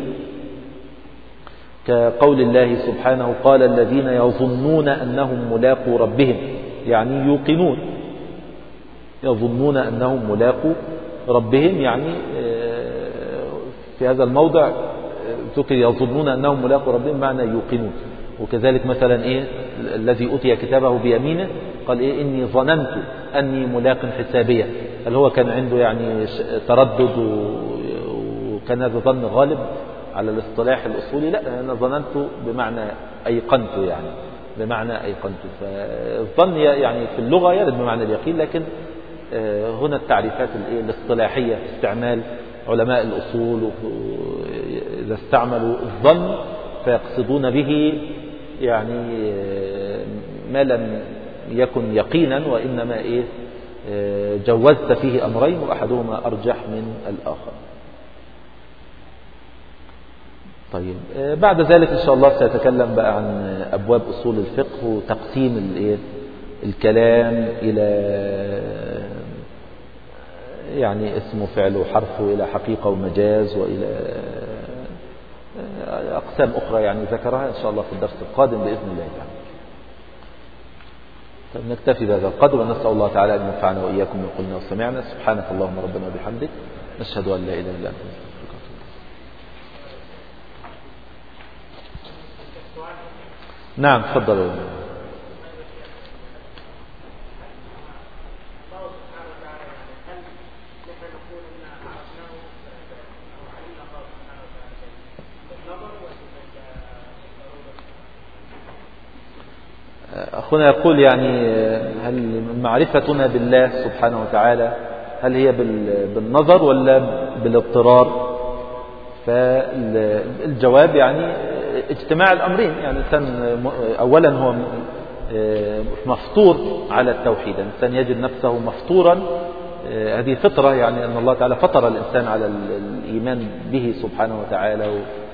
A: كقول الله سبحانه قال الذين يظنون أنهم ملاقو ربهم، يعني يوقنون، يظنون أنهم ملاقو ربهم. يعني في هذا الموضع ذكر يظنون أنهم ملاقو ربهم معنى يوقنون. وكذلك مثلا الذي أوتي كتابه بيمينه قال إني ظننت أني ملاق حسابية. هل هو كان عنده يعني تردد وكان هذا ظن غالب على الاصطلاح الأصولي؟ لا، أنا ظننت بمعنى أيقنت، يعني بمعنى أيقنت. فالظن يعني في اللغة يرد بمعنى اليقين، لكن هنا التعريفات الاصطلاحية استعمال علماء الأصول إذا استعملوا الظن فيقصدون به يعني ما لم يكن يقينا، وإنما جوزت فيه أمرين وأحدهما أرجح من الآخر. طيب بعد ذلك إن شاء الله سيتكلم بقى عن أبواب أصول الفقه وتقسيم الكلام إلى يعني اسم وفعل وحرف، وإلى حقيقة ومجاز، وإلى أقسام أخرى يعني ذكرها إن شاء الله في الدرس القادم بإذن الله تعالى. طيب نكتفي بهذا القدر، ونسأل الله تعالى أن ينفعنا وإياكم من قلنا وسمعنا. سبحانك اللهم ربنا وبحمدك، نشهد أن لا إله إلا أنت. نعم تفضل. أخونا يقول يعني هل معرفتنا بالله سبحانه وتعالى هل هي بالنظر ولا بالاضطرار؟ فالجواب يعني اجتماع الأمرين. يعني الإنسان أولا هو مفطور على التوحيد، الإنسان يجد نفسه مفطورا، هذه فطرة، يعني أن الله تعالى فطر الإنسان على الإيمان به سبحانه وتعالى.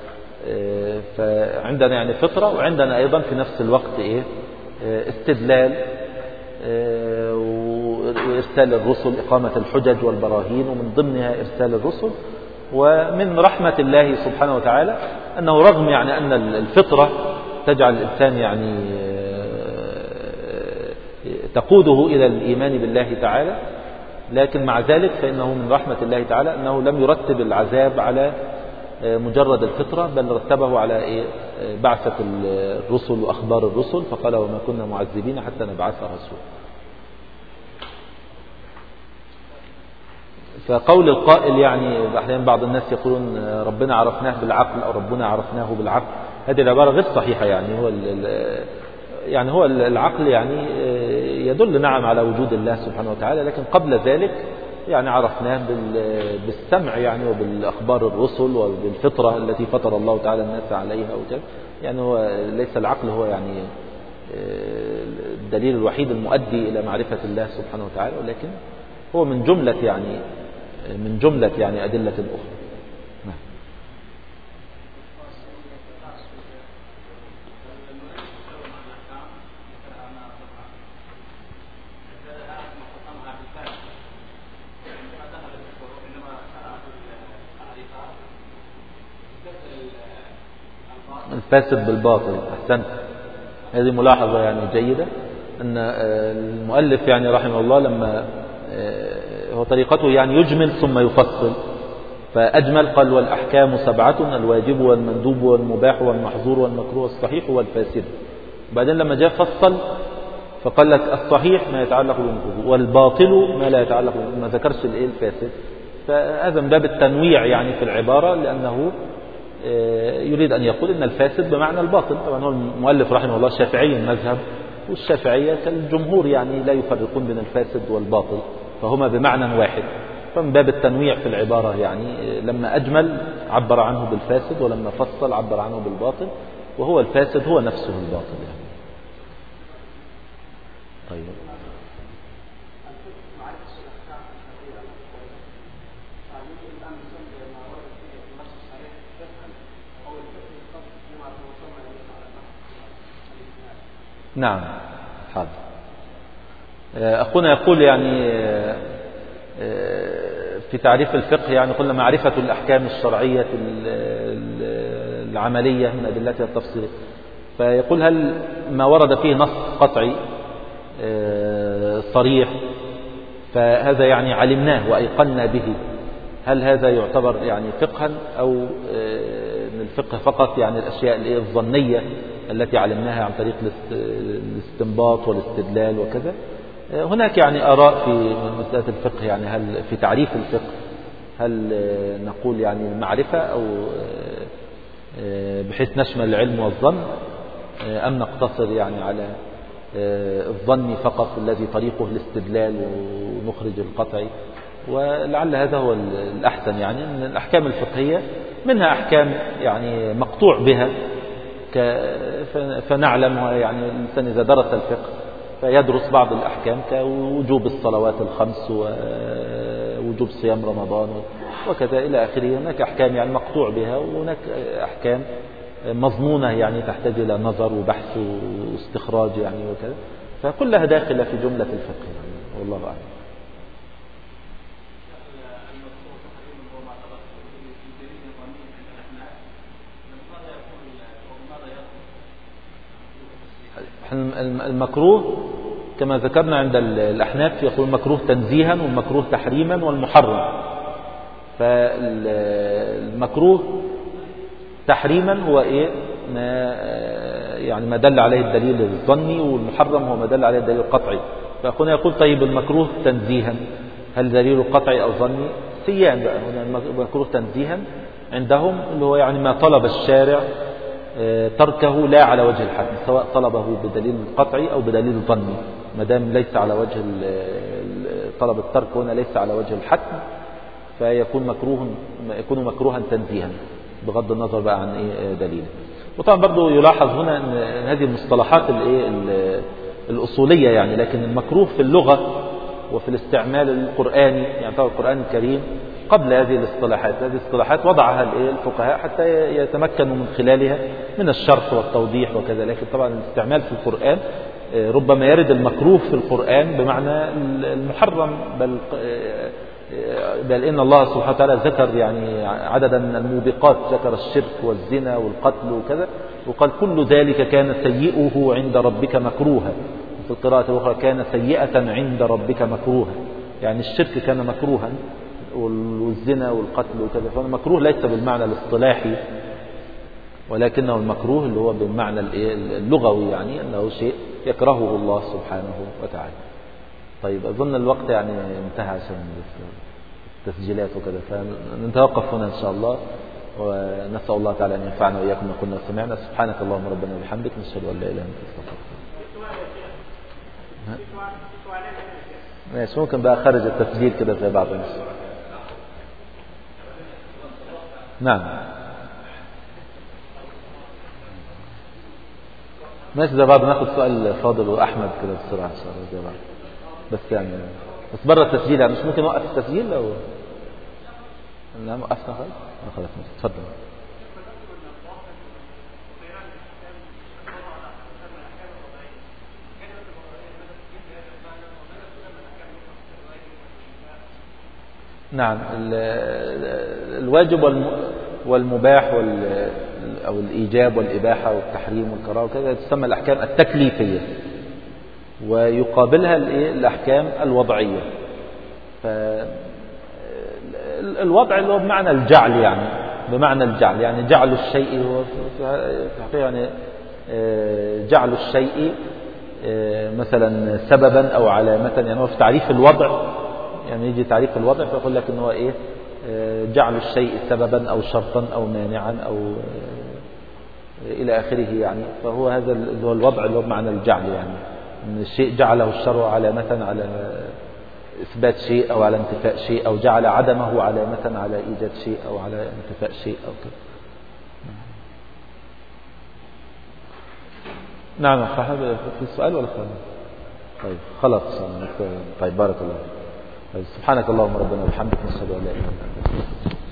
A: فعندنا يعني فطرة، وعندنا أيضا في نفس الوقت استدلال وإرسال الرسل، إقامة الحجج والبراهين، ومن ضمنها إرسال الرسل. ومن رحمة الله سبحانه وتعالى أنه رغم يعني أن الفطرة تجعل الإنسان يعني تقوده إلى الإيمان بالله تعالى، لكن مع ذلك فإنه من رحمة الله تعالى أنه لم يرتب العذاب على مجرد الفطرة، بل رتبه على بعثة الرسل وأخبار الرسل، فقال وما كنا معذبين حتى نبعث رسول. فقول القائل يعني أحيانا بعض الناس يقولون ربنا عرفناه بالعقل أو ربنا عرفناه بالعقل، هذه العبارة غير صحيحة. يعني هو العقل يعني يدل نعم على وجود الله سبحانه وتعالى، لكن قبل ذلك يعني عرفناه بالسمع يعني، وبالأخبار الرسل، وبالفطرة التي فطر الله تعالى الناس عليها وكذا. يعني هو ليس العقل هو يعني الدليل الوحيد المؤدي إلى معرفة الله سبحانه وتعالى، ولكن هو من جملة يعني أدلة أخرى. نعم. الفاسد بالباطل، أحسنت. هذه ملاحظة يعني جيدة، أن المؤلف يعني رحمه الله لما هو طريقته يعني يجمل ثم يفصل، فأجمل قال والأحكام 7: الواجب والمندوب والمباح والمحظور والمكروه والصحيح والفاسد. وبعدين لما جاء فصل فقال لك الصحيح ما يتعلق بالمكروه، والباطل ما لا يتعلق بالمكروه، ما ذكرش الفاسد. فهذا من باب التنويع يعني في العبارة، لأنه يريد أن يقول إن الفاسد بمعنى الباطل. طبعا هو المؤلف رحمه الله شافعي المذهب، والشافعية كالجمهور يعني لا يفرقون بين الفاسد والباطل، فهما بمعنى واحد. فمن باب التنويع في العبارة يعني لما أجمل عبر عنه بالفاسد، ولما فصل عبر عنه بالباطل، وهو الفاسد هو نفسه الباطل يعني. طيب نعم حاضر. أخونا يقول يعني في تعريف الفقه يعني قلنا معرفة الأحكام الشرعية العملية من أدلتها التفصيلية. فيقول هل ما ورد فيه نص قطعي صريح فهذا يعني علمناه وأيقنا به، هل هذا يعتبر يعني فقها، أو من الفقه فقط يعني الأشياء الظنية التي علمناها عن طريق الاستنباط والاستدلال وكذا؟ هناك يعني آراء في مسألة الفقه، يعني هل في تعريف الفقه هل نقول يعني المعرفة أو بحيث نشمل العلم والظن، أم نقتصر يعني على الظني فقط الذي طريقه الاستدلال ونخرج القطعي. ولعل هذا هو الأحسن، يعني أن الأحكام الفقهية منها أحكام يعني مقطوع بها، فنعلم يعني الإنسان إذا درس الفقه فيدرس بعض الأحكام كوجوب الصلوات الخمس ووجوب صيام رمضان وكذا إلى آخره. هناك أحكام يعني مقطوع بها، وهناك أحكام مضمونة يعني تحتاج إلى نظر وبحث واستخراج يعني وكذا، فكلها داخلة في جملة الفقه يعني، والله أعلم. المكروه كما ذكرنا عند الأحناف يقول المكروه تنزيها والمكروه تحريما والمحرم. فالمكروه تحريما هو إيه؟ يعني ما دل عليه الدليل الظني، والمحرم هو ما دل عليه الدليل القطعي. فأخونا يقول طيب المكروه تنزيها هل دليل قطعي أو ظني؟ سيان بقى. هنا المكروه تنزيها عندهم اللي هو يعني ما طلب الشارع تركه لا على وجه الحتم، سواء طلبه بدليل قطعي أو بدليل ظني، ما دام ليس على وجه طلب الترك هنا ليس على وجه الحتم، فيكون مكروها تنزيها بغض النظر بقى عن ايه دليل. وطبعا برضو يلاحظ هنا ان هذه المصطلحات الأصولية يعني، لكن المكروه في اللغة وفي الاستعمال القرآني يعني طبعا القرآن الكريم قبل هذه الاصطلاحات. هذه الاصطلاحات وضعها الفقهاء حتى يتمكنوا من خلالها من الشرح والتوضيح وكذا، لكن طبعا الاستعمال في القرآن ربما يرد المكروه في القرآن بمعنى المحرم، بل إن الله سبحانه وتعالى ذكر يعني عددا من الموبقات، ذكر الشرك والزنا والقتل وكذا، وقال كل ذلك كان سيئه عند ربك مكروها. في القراءة الأخرى كان سيئة عند ربك مكروها، يعني الشرك كان مكروها والزنا والقتل وكذا. فالمكروه ليس بالمعنى الاصطلاحي، ولكنه المكروه اللي هو بالمعنى اللغوي، يعني أنه شيء يكرهه الله سبحانه وتعالى. طيب أظن الوقت يعني انتهى عشان التسجيلات وكذا، فنتوقف هنا إن شاء الله، ونسأل الله تعالى أن ينفعنا وإياكم ما كنا سمعنا. سبحانك اللهم ربنا وبحمدك، نشهد أن لا إله إلا أنت نستغفرك. ماشي، ممكن بقى خارج التسجيل كده زي بعض الناس. نعم ماشي، زي بعض ناخد سؤال فاضل وأحمد كده بسرعة إن شاء الله زي بعض، بس يعني بس بره التسجيل يعني مش ممكن نوقف التسجيل لو نعم وقفنا خلاص اتفضل. نعم الواجب والمباح أو الإيجاب والإباحة والتحريم والكراهة وكذا تسمى الأحكام التكليفية، ويقابلها الأحكام الوضعية. فالوضع اللي هو بمعنى الجعل، يعني بمعنى الجعل يعني جعل الشيء هو يعني جعل الشيء مثلا سببا أو علامة، يعني هو في تعريف الوضع، يعني يجي تعريف الوضع فيقول لك إن هو إيه جعل الشيء سببا أو شرطا أو مانعا أو إلى آخره يعني. فهو هذا اللي هو الوضع اللي هو بمعنى الجعل، يعني إن الشيء جعله الشرع علامة على إثبات شيء أو على انتفاء شيء، أو جعل عدمه علامة على إيجاد شيء أو على انتفاء شيء أو كده. نعم صاحب في السؤال ولا خلاص؟ طيب خلاص طيب بارك الله. سبحانك اللهم ربنا وبحمدك، نشهد أن لا إله إلا أنت.